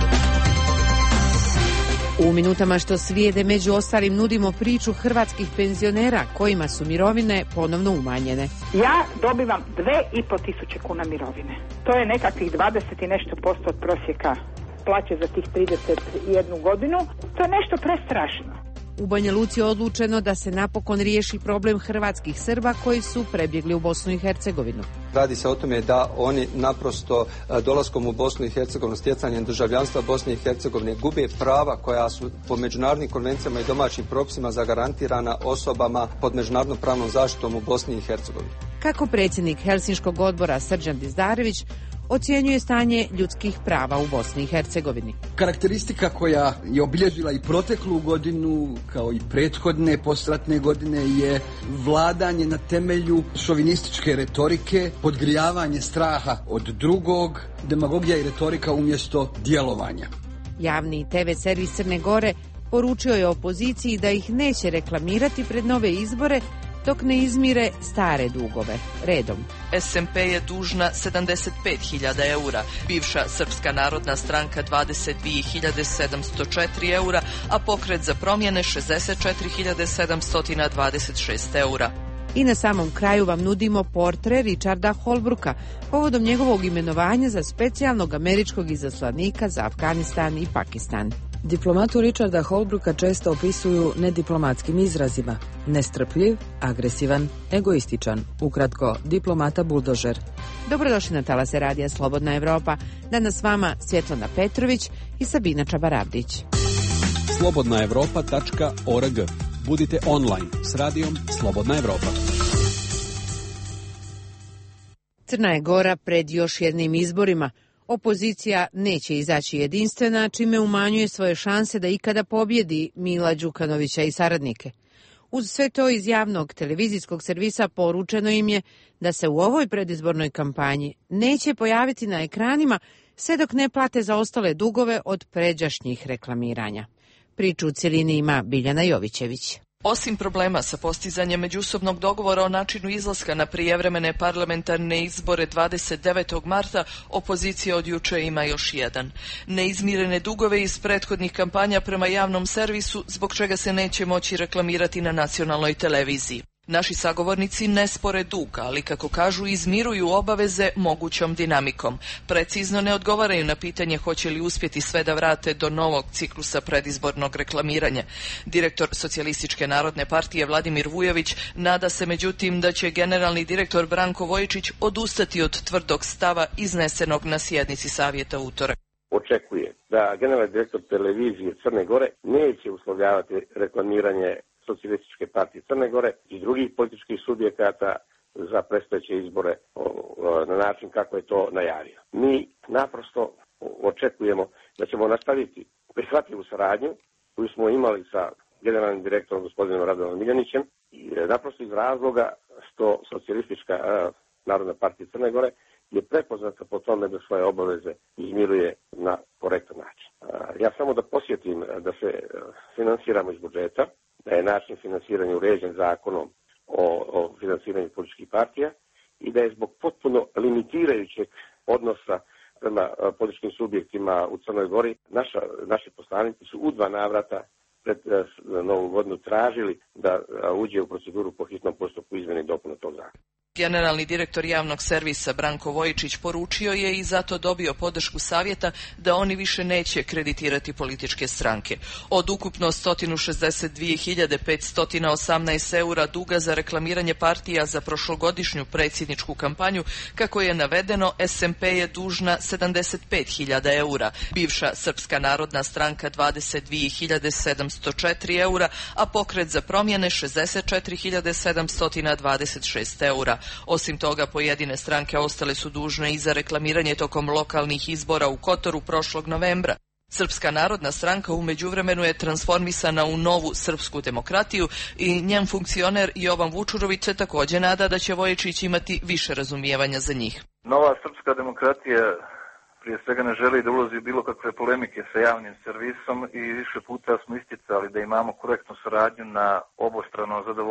U minutama što slijede među ostalim nudimo priču hrvatskih penzionera kojima su mirovine ponovno umanjene. Ja dobivam 2.500 kuna mirovine. To je nekakvih 20 i nešto posto od prosjeka plaće za tih 31 godinu. To je nešto prestrašno. U Banja Luci je odlučeno da se napokon riješi problem hrvatskih Srba koji su prebjegli u Bosnu i Hercegovinu. Radi se o tome da oni naprosto dolaskom u Bosnu i Hercegovinu, stjecanjem državljanstva Bosne i Hercegovine gube prava koja su po međunarodnim konvencijama i domaćim propisima zagarantirana osobama pod međunarodnom pravnom zaštitom u Bosni i Hercegovini. Kako predsjednik Helsinškog odbora Srđan Dizdarević ocjenjuje stanje ljudskih prava u Bosni i Hercegovini. Karakteristika koja je obilježila i proteklu godinu, kao i prethodne posratne godine, je vladanje na temelju šovinističke retorike, podgrijavanje straha od drugog, demagogija i retorika umjesto djelovanja. Javni TV servis Crne Gore poručio je opoziciji da ih neće reklamirati pred nove izbore dok ne izmire stare dugove. Redom. SMP je dužna 75.000 eura, bivša Srpska narodna stranka 22.704 eura, a Pokret za promjene 64.726 eura. I na samom kraju vam nudimo portre Richarda Holbrooka povodom njegovog imenovanja za specijalnog američkog izaslanika za Afganistan i Pakistan. Diplomatu Richarda Holbrooka često opisuju nediplomatskim izrazima. Nestrpljiv, agresivan, egoističan. Ukratko, diplomata buldožer. Dobrodošli na talase Radija Slobodna Evropa. Danas s vama Svjetlana Petrović i Sabina Čabarabdić. slobodnaevropa.org. Budite online s radijom Slobodna Evropa. Crna je Gora pred još jednim izborima. Opozicija neće izaći jedinstvena, čime umanjuje svoje šanse da ikada pobjedi Mila Đukanovića i saradnike. Uz sve to iz javnog televizijskog servisa poručeno im je da se u ovoj predizbornoj kampanji neće pojaviti na ekranima sve dok ne plate zaostale dugove od pređašnjih reklamiranja. Priču u cjelini ima Biljana Jovićević. Osim problema sa postizanjem međusobnog dogovora o načinu izlaska na prijevremene parlamentarne izbore 29. marta, opozicija od juče ima još jedan. Neizmirene dugove iz prethodnih kampanja prema javnom servisu, zbog čega se neće moći reklamirati na nacionalnoj televiziji. Naši sagovornici ne spore dug, ali kako kažu izmiruju obaveze mogućom dinamikom. Precizno ne odgovaraju na pitanje hoće li uspjeti sve da vrate do novog ciklusa predizbornog reklamiranja. Direktor Socijalističke narodne partije Vladimir Vujović nada se međutim da će generalni direktor Branko Vojčić odustati od tvrdog stava iznesenog na sjednici savjeta u utorak. Očekuje da generalni direktor televizije Crne Gore neće uslovljavati reklamiranje Socijalističke partije Crne Gore i drugih političkih subjekata za predstojeće izbore na način kako je to najavio. Mi naprosto očekujemo da ćemo nastaviti prihvatljivu saradnju koju smo imali sa generalnim direktorom gospodinom Radovanom Miljanićem i naprosto iz razloga što Socijalistička narodna partija Crne Gore je prepoznata po tome da svoje obaveze izmiruje na korektan način. Ja samo da posjetim da se finansiramo iz budžeta, da je način finansiranja uređen zakonom o finansiranju političkih partija i da je zbog potpuno limitirajućeg odnosa prema političkim subjektima u Crnoj Gori naši poslanici su u 2 navrata pred Novu godinu tražili da uđe u proceduru po hitnom postupku izmjene i dopune tog zakona. Generalni direktor javnog servisa Branko Vojčić poručio je i zato dobio podršku savjeta da oni više neće kreditirati političke stranke. Od ukupno 162.518 eura duga za reklamiranje partija za prošlogodišnju predsjedničku kampanju, kako je navedeno, SMP je dužna 75.000 eura, bivša Srpska narodna stranka 22.704 eura, a Pokret za promjene 64.726 eura. Osim toga, pojedine stranke ostale su dužne i za reklamiranje tokom lokalnih izbora u Kotoru prošlog novembra. Srpska narodna stranka u međuvremenu je transformisana u Novu srpsku demokratiju i njen funkcioner Jovan Vučurović se također nada da će Vojčić imati više razumijevanja za njih. Nova srpska demokratija prije svega ne želi da ulazi bilo kakve polemike sa javnim servisom i više puta smo isticali da imamo korektnu saradnju na obostrano zadovoljstvo.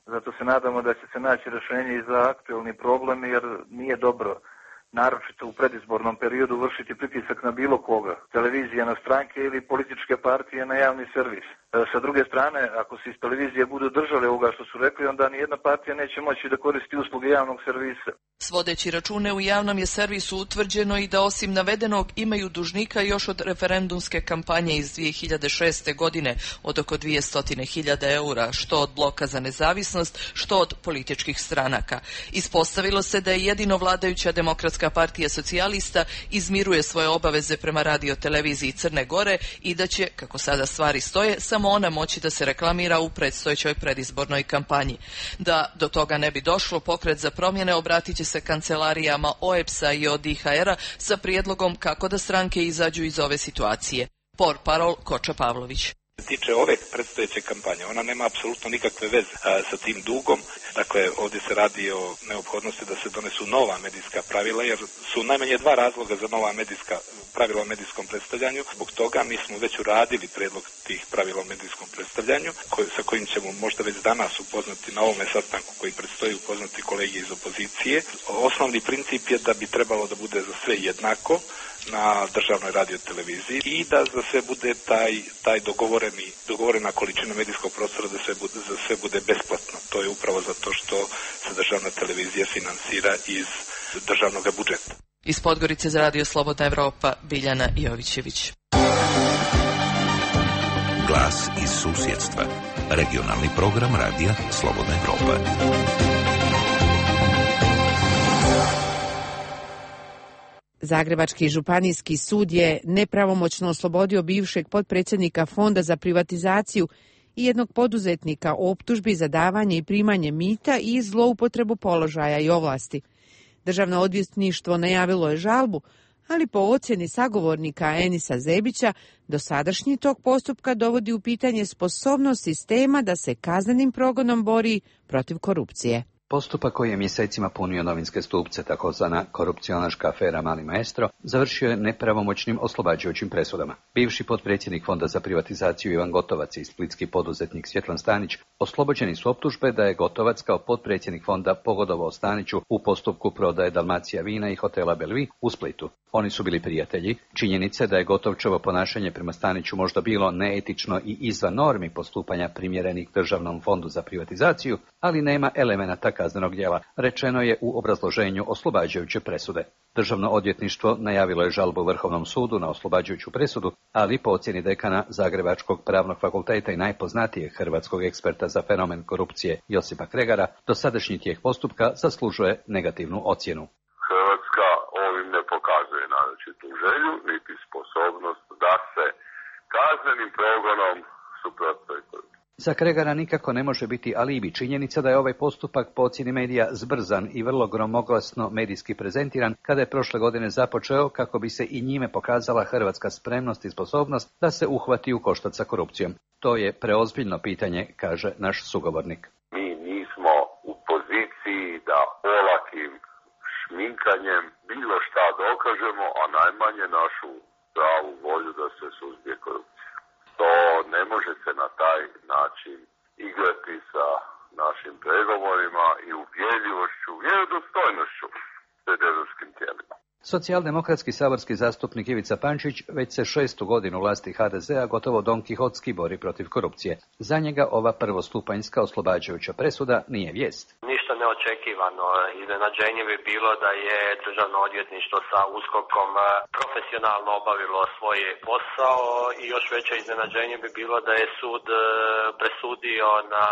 Zato se nadamo da će se naći rješenje i za aktuelni problem, jer nije dobro, naročito u predizbornom periodu, vršiti pritisak na bilo koga, televizija na stranke ili političke partije na javni servis. Sa druge strane, ako se iz televizije budu držali ovoga što su rekli, onda nijedna partija neće moći da koristi usluge javnog servisa. Svodeći račune, u javnom je servisu utvrđeno i da osim navedenog imaju dužnika još od referendumske kampanje iz 2006. godine od oko 200.000 eura, što od Bloka za nezavisnost, što od političkih stranaka. Ispostavilo se da je jedino vladajuća Demokratska partija socijalista izmiruje svoje obaveze prema radioteleviziji Crne Gore i da će, kako sada stvari stoje, samo ona moći da se reklamira u predstojećoj predizbornoj kampanji. Da do toga ne bi došlo, Pokret za promjene obratit će se kancelarijama OEPS-a i ODIHR-a sa prijedlogom kako da stranke izađu iz ove situacije. Portparol Koča Pavlović. Tiče ove predstojeće kampanje, ona nema apsolutno nikakve veze sa tim dugom. Dakle, ovdje se radi o neophodnosti da se donesu nova medijska pravila, jer su najmanje dva razloga za nova medijska pravila o medijskom predstavljanju. Zbog toga mi smo već uradili predlog tih pravila o medijskom predstavljanju, sa kojim ćemo možda već danas upoznati na ovome sastanku koji predstoji upoznati kolege iz opozicije. Osnovni princip je da bi trebalo da bude za sve jednako na državnoj radioteleviziji i da za sve bude taj dogovorena količina medijskog prostora da za sve bude besplatno. To je upravo zato što se državna televizija finansira iz državnog budžeta. Iz Podgorice za Radio Slobodna Evropa, Biljana Jovićević. Glas iz susjedstva. Regionalni program Radija Slobodna Evropa. Zagrebački županijski sud je nepravomoćno oslobodio bivšeg potpredsjednika Fonda za privatizaciju i jednog poduzetnika o optužbi za davanje i primanje mita i zloupotrebu položaja i ovlasti. Državno odvjetništvo najavilo je žalbu, ali po ocjeni sagovornika Enisa Zebića, dosadašnji tok postupka dovodi u pitanje sposobnost sistema da se kaznenim progonom bori protiv korupcije. Postupak koji je mjesecima punio novinske stupce, takozvana korupcionaška afera Mali Maestro, završio je nepravomoćnim oslobađajućim presudama. Bivši potpredsjednik Fonda za privatizaciju Ivan Gotovac i splitski poduzetnik Svjetlan Stanić oslobođeni su optužbe da je Gotovac kao potpredsjednik fonda pogodovao Staniću u postupku prodaje Dalmacija vina i hotela Belvi u Splitu. Oni su bili prijatelji. Činjenice da je Gotovčevo ponašanje prema Staniću možda bilo neetično i izvan normi postupanja primjerenih Državnom fondu za privatizaciju, ali nema elemenata kaznenog djela, rečeno je u obrazloženju oslobađajuće presude. Državno odvjetništvo najavilo je žalbu Vrhovnom sudu na oslobađajuću presudu, ali po ocjeni dekana Zagrebačkog pravnog fakulteta i najpoznatijeg hrvatskog eksperta za fenomen korupcije Josipa Kregara, dosadašnji tijek postupka zaslužuje negativnu ocjenu. Hrvatska ovim ne pokazuje naročitu želju niti sposobnost da se kaznenim progonom suprotstavi korupciji. Za Kregara nikako ne može biti alibi činjenica da je ovaj postupak po ocjeni medija zbrzan i vrlo gromoglasno medijski prezentiran kada je prošle godine započeo kako bi se i njime pokazala hrvatska spremnost i sposobnost da se uhvati u koštac sa korupcijom. To je preozbiljno pitanje, kaže naš sugovornik. Mi nismo u poziciji da olakim šminkanjem bilo šta dokažemo, a najmanje našu pravu volju da se suzbije korupcija. To ne može se na taj način igrati sa našim pregovorima i uvjerljivošću, vjerodostojnošću pred europskim tijelima. Socijaldemokratski saborski zastupnik Ivica Pančić već se 6. godinu vlasti HDZ-a gotovo Don Kihotski bori protiv korupcije. Za njega ova prvostupanjska oslobađajuća presuda nije vijest. Ništa neočekivano. Iznenađenje bi bilo da je Državno odvjetništvo sa USKOK-om profesionalno obavilo svoj posao i još veće iznenađenje bi bilo da je sud presudio na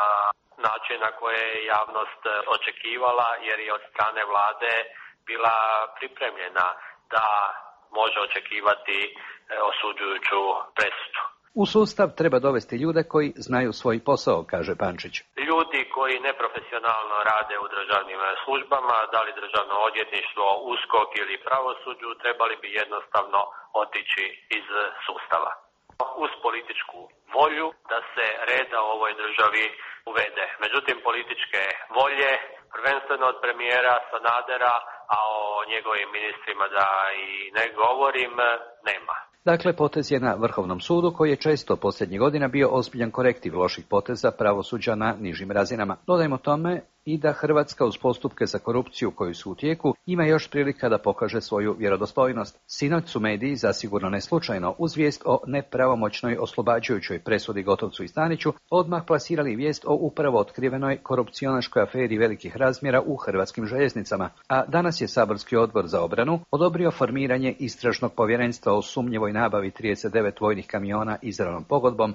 način na koje je javnost očekivala, jer je od strane vlade bila pripremljena da može očekivati osuđujuću presudu. U sustav treba dovesti ljude koji znaju svoj posao, kaže Pančić. Ljudi koji neprofesionalno rade u državnim službama, da li državno odvjetništvo, USKOK ili pravosuđu, trebali bi jednostavno otići iz sustava. Uz političku volju da se reda u ovoj državi uvede. Međutim, političke volje, prvenstveno od premijera Sanadera, a o njegovim ministrima da i ne govorim, nema. Dakle, potez je na Vrhovnom sudu koji je često posljednjih godina bio ozbiljan korektiv loših poteza pravosuđa na nižim razinama. Dodajmo tome i da Hrvatska uz postupke za korupciju koji su u tijeku ima još prilika da pokaže svoju vjerodostojnost. Sinoć su mediji, zasigurno ne slučajno, uz vijest o nepravomoćnoj oslobađajućoj presudi Gotovcu i Staniću, odmah plasirali vijest o upravo otkrivenoj korupcionaškoj aferi velikih razmjera u Hrvatskim željeznicama. A danas je Saborski odbor za obranu odobrio formiranje istražnog povjerenstva o sumnjivoj nabavi 39 vojnih kamiona izravnom pogodbom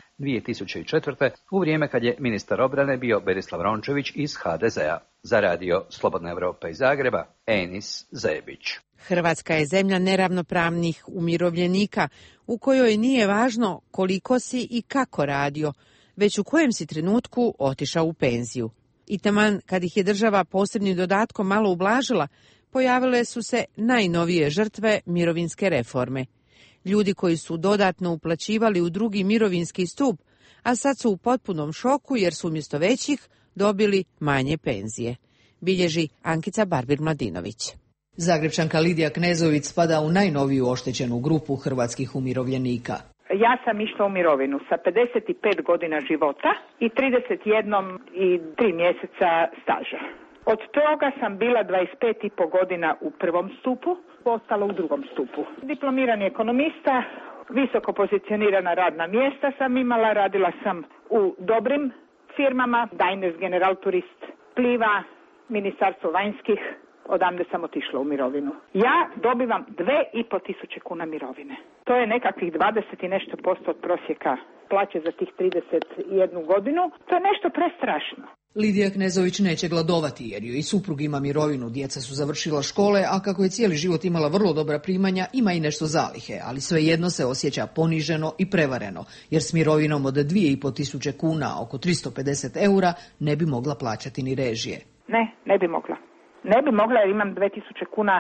2004. u vrijeme kad je ministar obrane bio Berislav Rončević iz HDZ-a. Za radio Slobodna Evropa iz Zagreba, Enis Zebić. Hrvatska je zemlja neravnopravnih umirovljenika u kojoj nije važno koliko si i kako radio, već u kojem si trenutku otišao u penziju. I taman kad ih je država posebnim dodatkom malo ublažila, pojavile su se najnovije žrtve mirovinske reforme. Ljudi koji su dodatno uplaćivali u drugi mirovinski stup, a sad su u potpunom šoku jer su umjesto većih dobili manje penzije. Bilježi Ankica Barbir-Mladinović. Zagrebčanka Lidija Knezović spada u najnoviju oštećenu grupu hrvatskih umirovljenika. Ja sam išla u mirovinu sa 55 godina života i 31 i 3 mjeseca staža. Od toga sam bila 25,5 godina u prvom stupu, ostala u drugom stupu. Diplomirani ekonomista, visoko pozicionirana radna mjesta sam imala, radila sam u dobrim firmama, Diners, General Turist, Pliva, Ministarstvo vanjskih, odamde sam otišla u mirovinu. Ja dobivam 2.500 kuna mirovine. To je nekakvih 20 i nešto posto od prosjeka plaće za tih 31 godinu. To je nešto prestrašno. Lidija Knezović neće gladovati jer joj i suprug ima mirovinu, djeca su završila škole, a kako je cijeli život imala vrlo dobra primanja, ima i nešto zalihe, ali svejedno se osjeća poniženo i prevareno, jer s mirovinom od 2.500 kuna, oko 350 eura, ne bi mogla plaćati ni režije. Ne bi mogla. Ne bi mogla jer imam 2.000 kuna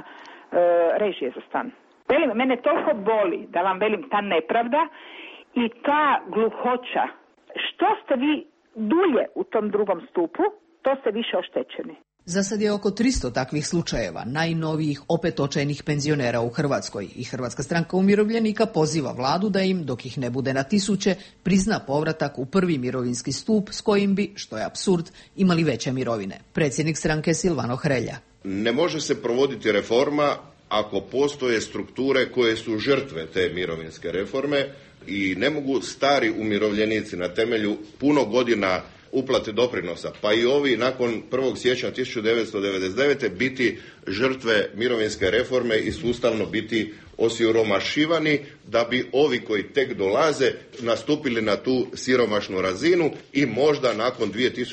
režije za stan. Velim, mene toliko boli, da vam velim, ta nepravda i ta gluhoća. Što ste vi dulje u tom drugom stupu, to ste više oštećeni. Za sad je oko 300 takvih slučajeva, najnovijih opet očajnih penzionera u Hrvatskoj, i Hrvatska stranka umirovljenika poziva vladu da im, dok ih ne bude na tisuće, prizna povratak u prvi mirovinski stup s kojim bi, što je apsurd, imali veće mirovine. Predsjednik stranke Silvano Hrelja. Ne može se provoditi reforma ako postoje strukture koje su žrtve te mirovinske reforme i ne mogu stari umirovljenici na temelju puno godina uplate doprinosa, pa i ovi nakon 1. siječnja 1999. biti žrtve mirovinske reforme i sustavno biti osiromašivani da bi ovi koji tek dolaze nastupili na tu siromašnu razinu i možda nakon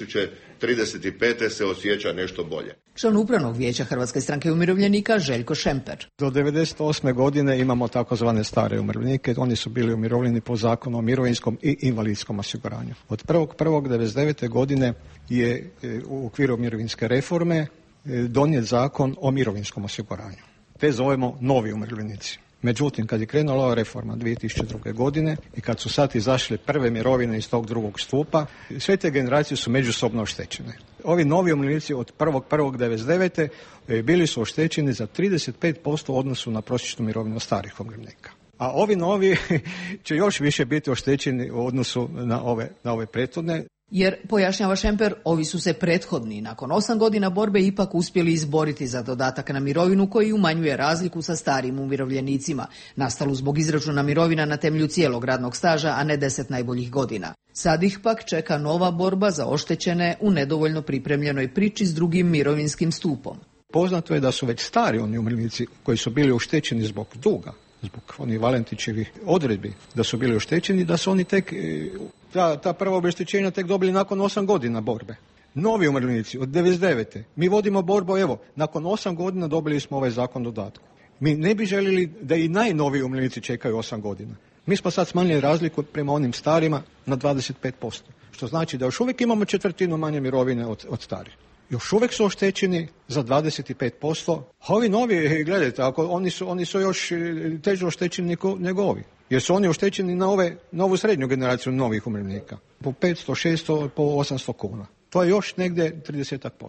2035. se osjeća nešto bolje. Član upravnog vijeća Hrvatske stranke umirovljenika Željko Šemper. Do 1998. godine imamo takozvane stare umirovljenike. Oni su bili umirovljeni po zakonu o mirovinskom i invalidskom osiguranju. Od 1.1.1999. godine je u okviru mirovinske reforme donijet zakon o mirovinskom osiguranju. Te zovemo novi umirovljenici. Međutim, kad je krenula ova reforma 2002. godine i kad su sad izašle prve mirovine iz tog drugog stupa, sve te generacije su međusobno oštećene. Ovi novi umirovljenici od 1.1.1999. bili su oštećeni za 35% u odnosu na prosječnu mirovinu starih umirovljenika. A ovi novi će još više biti oštećeni u odnosu na ove prethodne. Jer, pojašnjava Šemper, ovi su se prethodni nakon 8 godina borbe ipak uspjeli izboriti za dodatak na mirovinu koji umanjuje razliku sa starim umirovljenicima, nastalu zbog izračuna mirovina na temelju cijelog radnog staža, a ne 10 najboljih godina. Sad ih pak čeka nova borba za oštećene u nedovoljno pripremljenoj priči s drugim mirovinskim stupom. Poznato je da su već stari oni umirovljenici koji su bili oštećeni zbog duga, zbog onih Valentićevih odredbi, da su bili oštećeni, da su oni tek, ta prva obeštećenja tek dobili nakon 8 godina borbe. Novi umirovljenici od 99. Mi vodimo borbu, evo, nakon 8 godina dobili smo ovaj zakon dodatku. Mi ne bi željeli da i najnoviji umirovljenici čekaju 8 godina. Mi smo sad smanjili razliku prema onim starima na 25%, što znači da još uvijek imamo četvrtinu manje mirovine od starih. Još uvijek su oštećeni za 25%, a ovi novi, gledajte, oni su još teže oštećeni nego ovi. Jer su oni oštećeni na novu srednju generaciju novih umirovljenika. Po 500, 600, po 800 kuna. To je još negdje 30%.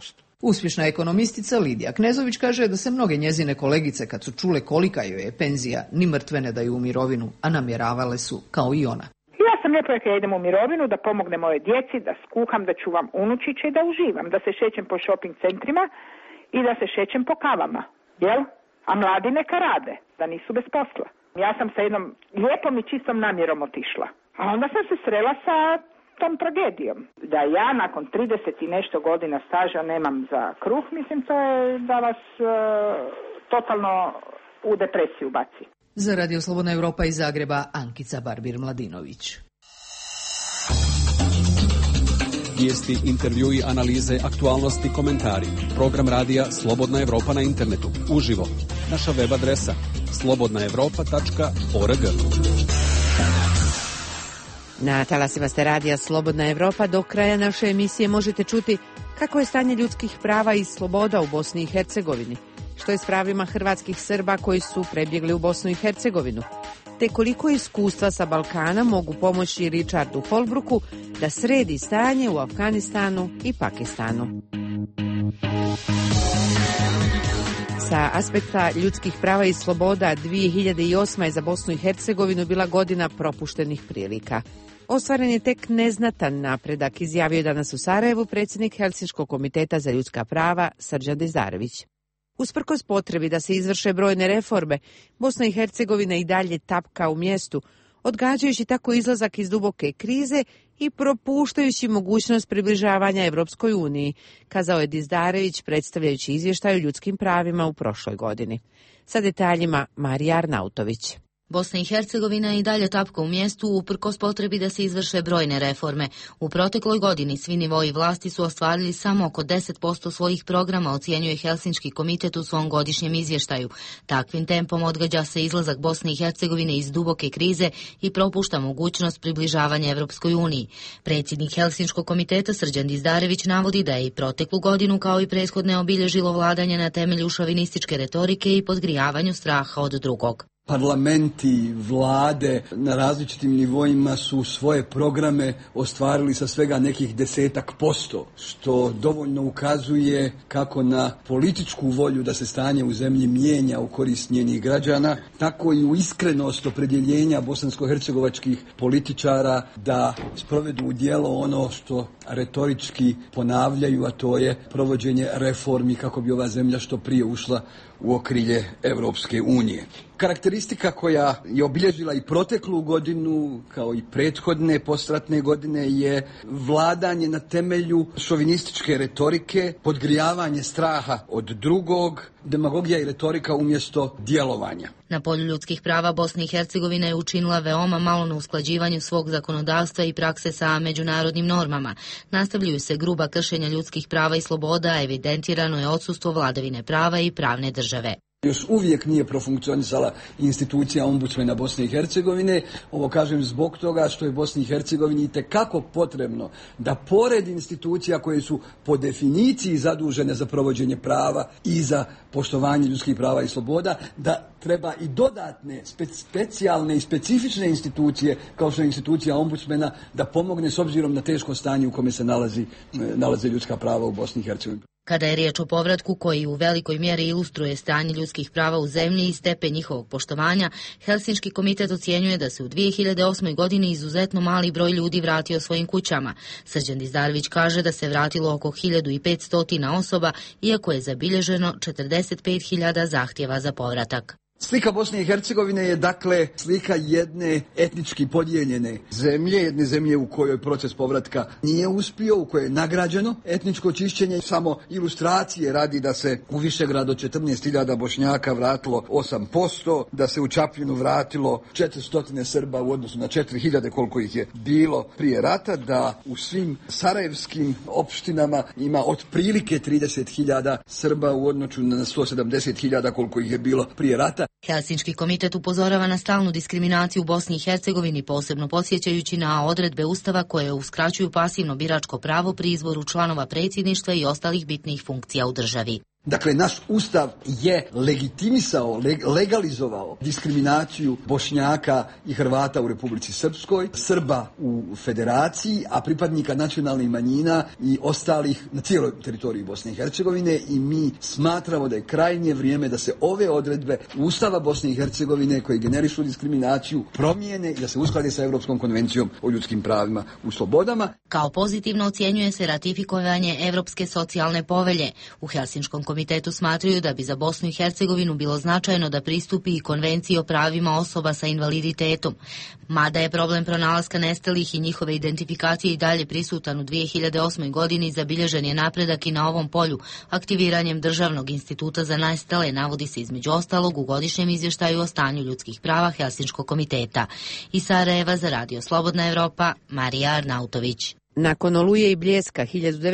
Uspješna ekonomistica Lidija Knezović kaže da se mnoge njezine kolegice kad su čule kolika joj je penzija ni mrtve ne daju u mirovinu, a namjeravale su kao i ona. Ja sam lijepo rekla, ja idem u mirovinu da pomognem moje djeci, da skuham, da čuvam unučiće i da uživam, da se šećem po shopping centrima i da se šećem po kavama, jel? A mladi neka rade, da nisu bez posla. Ja sam sa jednom lijepom i čistom namjerom otišla, a onda sam se srela sa tom tragedijom. Da ja nakon 30 i nešto godina staža nemam za kruh, mislim to je da vas totalno u depresiju baci. Za Radio Slobodna Europa iz Zagreba, Ankica Barbir-Mladinović. Vijesti, intervjui, analize, aktualnosti, komentari. Program radija Slobodna Europa na internetu. Uživo. Naša web adresa slobodnaevropa.org. Na talasima ste radija Slobodna Europa. Do kraja naše emisije možete čuti kako je stanje ljudskih prava i sloboda u Bosni i Hercegovini, što je s pravima hrvatskih Srba koji su prebjegli u Bosnu i Hercegovinu, te koliko iskustva sa Balkana mogu pomoći Richardu Holbrooku da sredi stanje u Afganistanu i Pakistanu. Sa aspekta ljudskih prava i sloboda, 2008. je za Bosnu i Hercegovinu bila godina propuštenih prilika. Ostvaren je tek neznatan napredak, izjavio je danas u Sarajevu predsjednik Helsinškog komiteta za ljudska prava Srđan Dizdarević. Usprkos potrebi da se izvrše brojne reforme, Bosna i Hercegovina i dalje tapka u mjestu, odgađajući tako izlazak iz duboke krize i propuštajući mogućnost približavanja Europskoj uniji, kazao je Dizdarević predstavljajući izvještaj o ljudskim pravima u prošloj godini. Sa detaljima Marija Arnautović. Bosna i Hercegovina i dalje tapka u mjestu uprkos potrebi da se izvrše brojne reforme. U protekloj godini svi nivoi vlasti su ostvarili samo oko 10% svojih programa, ocjenjuje Helsinški komitet u svom godišnjem izvještaju. Takvim tempom odgađa se izlazak Bosne i Hercegovine iz duboke krize i propušta mogućnost približavanja Europskoj uniji. Predsjednik Helsinškog komiteta Srđan Dizdarević navodi da je i proteklu godinu kao i prethodne obilježilo vladanje na temelju šovinističke retorike i podgrijavanju straha od drugog. Parlamenti, vlade na različitim nivoima su svoje programe ostvarili sa svega nekih 10%, što dovoljno ukazuje kako na političku volju da se stanje u zemlji mijenja u korist njenih građana, tako i u iskrenost opredjeljenja bosansko-hercegovačkih političara da sprovedu u djelo ono što retorički ponavljaju, a to je provođenje reformi kako bi ova zemlja što prije ušla u okrilje Europske unije. Karakteristika koja je obilježila i proteklu godinu, kao i prethodne postratne godine, je vladanje na temelju šovinističke retorike, podgrijavanje straha od drugog, demagogija i retorika umjesto djelovanja. Na polju ljudskih prava Bosna i Hercegovina je učinila veoma malo na usklađivanju svog zakonodavstva i prakse sa međunarodnim normama. Nastavljaju se gruba kršenja ljudskih prava i sloboda, a evidentirano je odsustvo vladavine prava i pravne države. Još uvijek nije profunkcionisala institucija ombudsmena Bosne i Hercegovine. Ovo kažem zbog toga što je Bosni i Hercegovini itekako potrebno da pored institucija koje su po definiciji zadužene za provođenje prava i za poštovanje ljudskih prava i sloboda, da treba i dodatne, specijalne i specifične institucije, kao što je institucija ombudsmena, da pomogne s obzirom na teško stanje u kome se nalaze ljudska prava u Bosni i Hercegovini. Kada je riječ o povratku koji u velikoj mjeri ilustruje stanje ljudskih prava u zemlji i stepen njihovog poštovanja, Helsinški komitet ocjenjuje da se u 2008. godini izuzetno mali broj ljudi vratio svojim kućama. Srđan Dizdarević kaže da se vratilo oko 1500 osoba, iako je zabilježeno 45.000 zahtjeva za povratak. Slika Bosne i Hercegovine je dakle slika jedne etnički podijeljene zemlje, jedne zemlje u kojoj proces povratka nije uspio, u kojoj je nagrađeno etničko čišćenje. Samo ilustracije radi da se u Višegrad od 14.000 Bošnjaka vratilo 8%, da se u Čapljinu vratilo 400 Srba u odnosu na 4.000 koliko ih je bilo prije rata, da u svim sarajevskim opštinama ima otprilike 30.000 Srba u odnosu na 170.000 koliko ih je bilo prije rata. Helsinški komitet upozorava na stalnu diskriminaciju u Bosni i Hercegovini, posebno podsjećajući na odredbe Ustava koje uskraćuju pasivno biračko pravo pri izboru članova predsjedništva i ostalih bitnih funkcija u državi. Dakle, naš ustav je legitimisao, legalizovao diskriminaciju Bošnjaka i Hrvata u Republici Srpskoj, Srba u Federaciji, a pripadnika nacionalnih manjina i ostalih na cijeloj teritoriji Bosne i Hercegovine, i mi smatramo da je krajnje vrijeme da se ove odredbe Ustava Bosne i Hercegovine koje generišu diskriminaciju promijene i da se usklade sa Europskom konvencijom o ljudskim pravima u slobodama. Kao pozitivno ocjenjuje se ratifikovanje Evropske socijalne povelje. U Helsinškom komitetu smatraju da bi za Bosnu i Hercegovinu bilo značajno da pristupi i konvenciji o pravima osoba sa invaliditetom. Mada je problem pronalaska nestalih i njihove identifikacije i dalje prisutan u 2008. godini, zabilježen je napredak i na ovom polju. Aktiviranjem Državnog instituta za nestale navodi se između ostalog u godišnjem izvještaju o stanju ljudskih prava Helsinškog komiteta. Iz Sarajeva za Radio Slobodna Evropa, Marija Arnautović. Nakon Oluje i Bljeska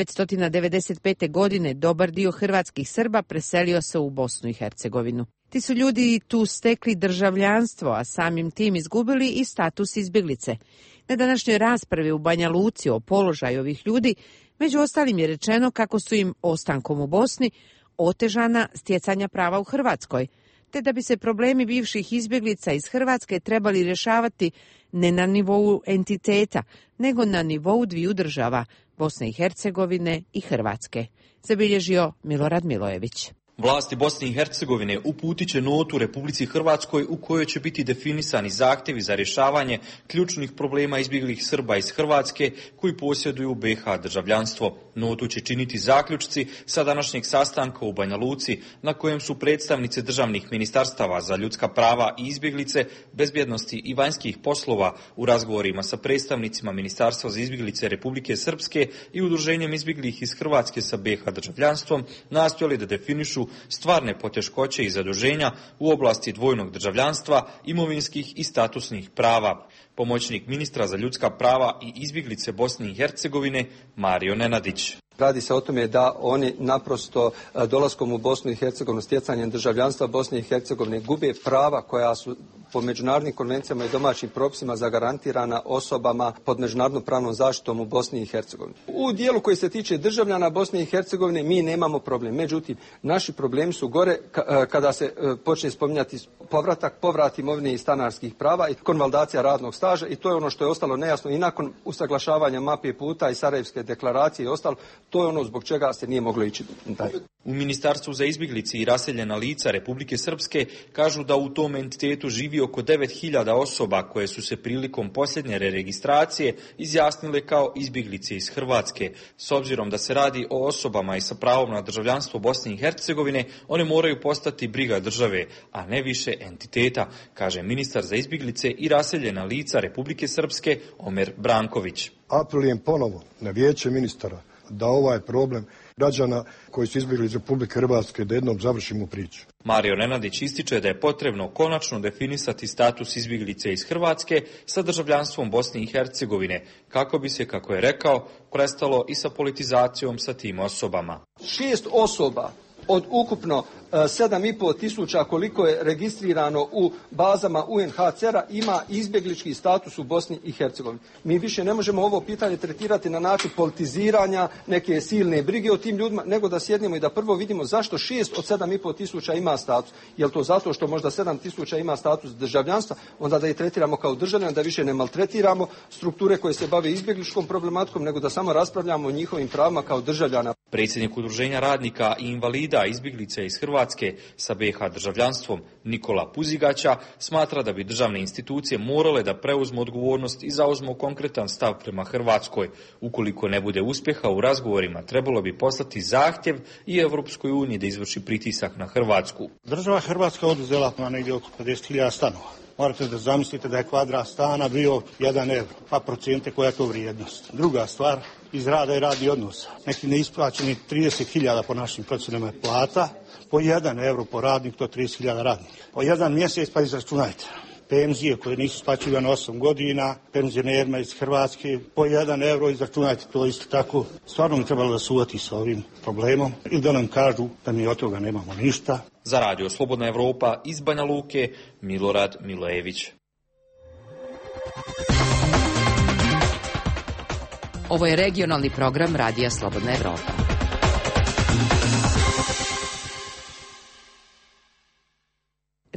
1995. godine dobar dio hrvatskih Srba preselio se u Bosnu i Hercegovinu. Ti su ljudi tu stekli državljanstvo, a samim tim izgubili i status izbjeglice. Na današnjoj raspravi u Banja Luci o položaju ovih ljudi, među ostalim je rečeno kako su im ostankom u Bosni otežana stjecanja prava u Hrvatskoj, te da bi se problemi bivših izbjeglica iz Hrvatske trebali rješavati ne na nivou entiteta, nego na nivou dviju država, Bosne i Hercegovine i Hrvatske, zabilježio Milorad Milojević. Vlasti Bosne i Hercegovine uputit će notu Republici Hrvatskoj u kojoj će biti definisani zahtjevi za rješavanje ključnih problema izbjeglih Srba iz Hrvatske koji posjeduju BiH državljanstvo. Notu će činiti zaključci sa današnjeg sastanka u Banja Luci na kojem su predstavnice državnih ministarstava za ljudska prava i izbjeglice, bezbjednosti i vanjskih poslova u razgovorima sa predstavnicima Ministarstva za izbjeglice Republike Srpske i Udruženjem izbjeglih iz Hrvatske sa BiH državljanstvom nastojali da definišu stvarne poteškoće i zaduženja u oblasti dvojnog državljanstva, imovinskih i statusnih prava. Pomoćnik ministra za ljudska prava i izbjeglice Bosne i Hercegovine Mario Nenadić. Radi se o tome da oni naprosto dolaskom u Bosnu i Hercegovinu, stjecanjem državljanstva Bosne i Hercegovine gube prava koja su po međunarodnim konvencijama i domaćim propisima zagarantirana osobama pod međunarodnom pravnom zaštitom u Bosni i Hercegovini. U dijelu koji se tiče državljana Bosne i Hercegovine mi nemamo problem. Međutim, naši problemi su gore kada se počne spominjati povrat imovine i stanarskih prava i konvalidacija radnog staža, i to je ono što je ostalo nejasno i nakon usaglašavanja mape puta i Sarajevske deklaracije i ostalo. To je ono zbog čega se nije moglo ići dalje. U Ministarstvu za izbjeglice i raseljena lica Republike Srpske kažu da u tom entitetu živi oko 9000 osoba koje su se prilikom posljednje registracije izjasnile kao izbjeglice iz Hrvatske. S obzirom da se radi o osobama i sa pravom na državljanstvo Bosne i Hercegovine, one moraju postati briga države, a ne više entiteta, kaže ministar za izbjeglice i raseljena lica Republike Srpske Omer Branković. Apelujem ponovo na Vijeće ministara da ovaj problem građana koji su izbjegli iz Republike Hrvatske da jednom završimo priču. Mario Nenadić ističe da je potrebno konačno definisati status izbjeglice iz Hrvatske sa državljanstvom Bosne i Hercegovine, kako bi se, kako je rekao, prestalo i sa politizacijom sa tim osobama. 6 osoba od ukupno 7.500 koliko je registrirano u bazama UNHCR-a ima izbjeglički status u Bosni i Hercegovini. Mi više ne možemo ovo pitanje tretirati na način politiziranja, neke silne brige o tim ljudima, nego da sjednemo i da prvo vidimo zašto 6 od 7.500 ima status. Je li to zato što možda 7.000 ima status državljanstva, onda da ih tretiramo kao državljana, da više ne maltretiramo strukture koje se bave izbjegličkom problematikom, nego da samo raspravljamo o njihovim pravima kao državljana. Predsjednik Udruženja radnika i invalida izbjeglica iz Hrvatske sa BiH državljanstvom Nikola Puzigaća smatra da bi državne institucije morale da preuzmu odgovornost i zauzmu konkretan stav prema Hrvatskoj. Ukoliko ne bude uspjeha u razgovorima, trebalo bi poslati zahtjev i Evropskoj uniji da izvrši pritisak na Hrvatsku. Država Hrvatska oduzela negdje oko 50.000 stanova. Morate da zamislite da je kvadrat stana bio 1 euro, pa procente koja je to vrijednost. Druga stvar, iz rada i radni odnosa. Neki neisplaćeni 30.000 po našim procenama je plata, po 1 euro po radnik, to 30.000 radnika. Po 1 mjesec pa izračunajte. Penzije koje nisu isplaćivane 8 godina, penzionerima iz Hrvatske, po 1 euro izračunajte to isto tako. Stvarno bi trebalo da se uvati sa ovim problemom ili da nam kažu da mi od toga nemamo ništa. Za Radio Slobodna Evropa iz Banja Luke, Milorad Milojević. Ovo je regionalni program Radija Slobodna Evropa.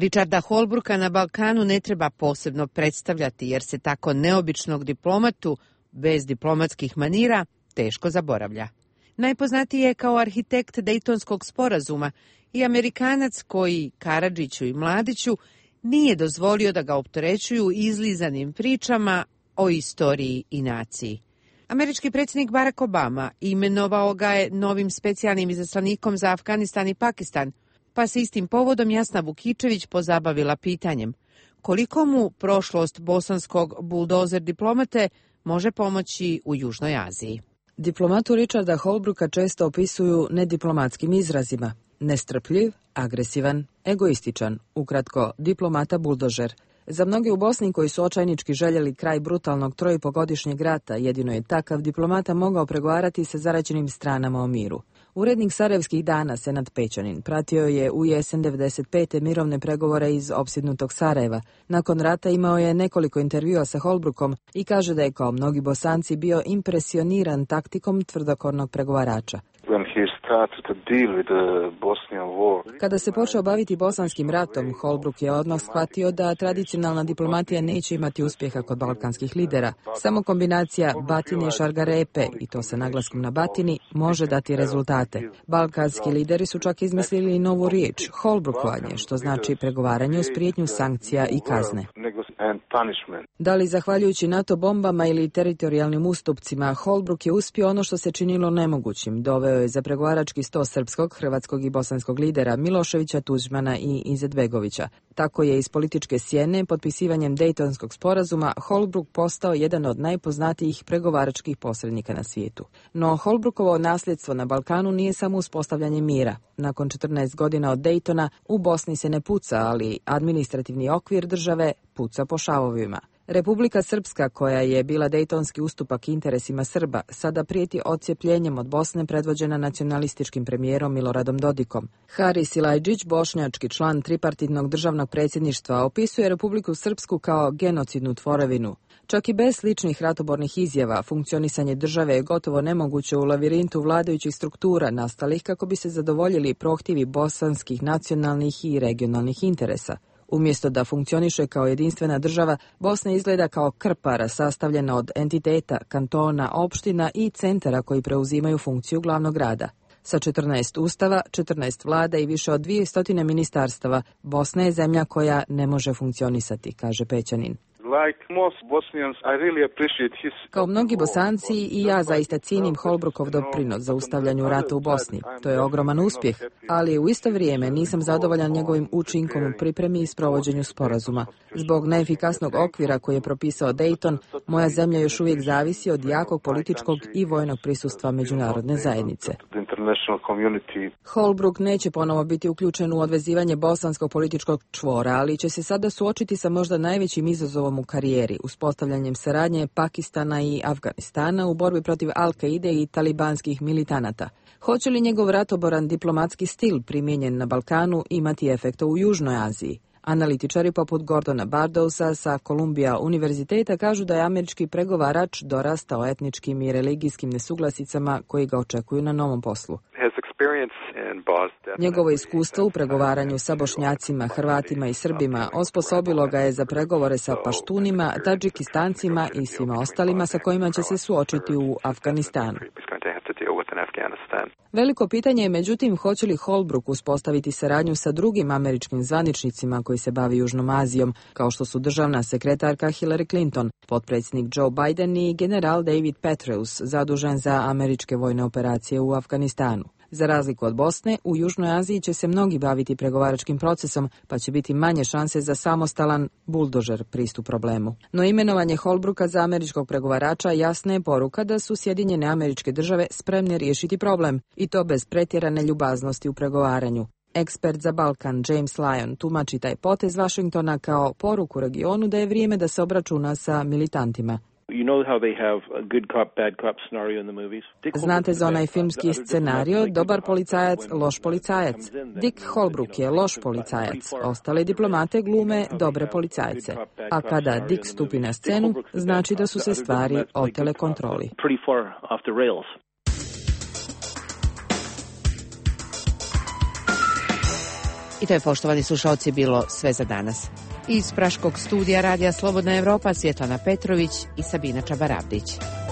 Richarda Holbrooka na Balkanu ne treba posebno predstavljati, jer se tako neobičnog diplomatu, bez diplomatskih manira, teško zaboravlja. Najpoznatiji je kao arhitekt Dejtonskog sporazuma i Amerikanac koji Karadžiću i Mladiću nije dozvolio da ga opterećuju izlizanim pričama o istoriji i naciji. Američki predsjednik Barack Obama imenovao ga je novim specijalnim izaslanikom za Afganistan i Pakistan, pa se istim povodom Jasna Vukičević pozabavila pitanjem koliko mu prošlost bosanskog buldozer diplomate može pomoći u Južnoj Aziji. Diplomatu Richarda Holbrooka često opisuju nediplomatskim izrazima: nestrpljiv, agresivan, egoističan, ukratko diplomata buldožer. Za mnoge u Bosni koji su očajnički željeli kraj brutalnog 3,5-godišnjeg rata, jedino je takav diplomata mogao pregovarati sa zaraćenim stranama o miru. Urednik Sarajevskih dana Senad Pećanin pratio je u jesen 95. mirovne pregovore iz opsjednutog Sarajeva. Nakon rata imao je nekoliko intervjua sa Holbrookom i kaže da je kao mnogi Bosanci bio impresioniran taktikom tvrdokornog pregovarača. Kada se počeo baviti bosanskim ratom, Holbrook je odmah shvatio da tradicionalna diplomatija neće imati uspjeha kod balkanskih lidera. Samo kombinacija batine i šargarepe, i to sa naglaskom na batini, može dati rezultate. Balkanski lideri su čak izmislili novu riječ, holbrookovanje, što znači pregovaranje uz prijetnju sankcija i kazne. Da li zahvaljujući NATO bombama ili teritorijalnim ustupcima, Holbrooke je uspio ono što se činilo nemogućim. Doveo je za pregovarački sto srpskog, hrvatskog i bosanskog lidera Miloševića, Tuđmana i Izetbegovića. Tako je iz političke sjene, potpisivanjem Dejtonskog sporazuma, Holbrooke postao jedan od najpoznatijih pregovaračkih posrednika na svijetu. No Holbrookovo nasljedstvo na Balkanu nije samo uspostavljanje mira. Nakon 14 godina od Dejtona u Bosni se ne puca, ali administrativni okvir države puca po šavovima. Republika Srpska, koja je bila dejtonski ustupak interesima Srba, sada prijeti odcijepljenjem od Bosne predvođena nacionalističkim premijerom Miloradom Dodikom. Haris Silajđić, bošnjački član tripartitnog državnog predsjedništva, opisuje Republiku Srpsku kao genocidnu tvorevinu. Čak i bez sličnih ratobornih izjava, funkcionisanje države je gotovo nemoguće u lavirintu vladajućih struktura nastalih kako bi se zadovoljili prohtjevi bosanskih nacionalnih i regionalnih interesa. Umjesto da funkcioniše kao jedinstvena država, Bosna izgleda kao krpara sastavljena od entiteta, kantona, opština i centara koji preuzimaju funkciju glavnog grada. Sa 14 ustava, 14 vlada i više od 200 ministarstava, Bosna je zemlja koja ne može funkcionisati, kaže Pećanin. Kao mnogi Bosanci i ja zaista cijenim Holbrookov doprinos zaustavljanju rata u Bosni. To je ogroman uspjeh, ali u isto vrijeme nisam zadovoljan njegovim učinkom u pripremi i sprovođenju sporazuma. Zbog neefikasnog okvira koji je propisao Dejton, moja zemlja još uvijek zavisi od jakog političkog i vojnog prisustva međunarodne zajednice. Holbrooke neće ponovo biti uključen u odvezivanje bosanskog političkog čvora, ali će se sada suočiti sa možda najvećim izazovom u karijeri, uspostavljanjem saradnje Pakistana i Afganistana u borbi protiv Al-Kaide i talibanskih militanata. Hoće li njegov ratoboran diplomatski stil primijenjen na Balkanu imati efekta u Južnoj Aziji? Analitičari poput Gordona Bardousa sa Columbia univerziteta kažu da je američki pregovarač dorastao etničkim i religijskim nesuglasicama koji ga očekuju na novom poslu. Njegovo iskustvo u pregovaranju sa Bošnjacima, Hrvatima i Srbima osposobilo ga je za pregovore sa Paštunima, Tadžikistancima i svima ostalima sa kojima će se suočiti u Afganistanu. Veliko pitanje je međutim hoće li Holbrooke uspostaviti saradnju sa drugim američkim zvaničnicima koji se bavi Južnom Azijom, kao što su državna sekretarka Hillary Clinton, potpredsjednik Joe Biden i general David Petraeus, zadužen za američke vojne operacije u Afganistanu. Za razliku od Bosne, u Južnoj Aziji će se mnogi baviti pregovaračkim procesom, pa će biti manje šanse za samostalan buldožer pristup problemu. No imenovanje Holbrooka za američkog pregovarača jasna je poruka da su Sjedinjene Američke Države spremne riješiti problem, i to bez pretjerane ljubaznosti u pregovaranju. Ekspert za Balkan James Lyon tumači taj potez Washingtona kao poruku regionu da je vrijeme da se obračuna sa militantima. Znate za onaj filmski scenario, dobar policajac, loš policajac. Dick Holbrooke je loš policajac, ostale diplomate glume dobre policajce. A kada Dick stupi na scenu, znači da su se stvari otele kontroli. I to je, poštovani slušalci, bilo sve za danas. Iz Praškog studija Radija Slobodna Evropa Svjetlana Petrović i Sabina Čabarabdić.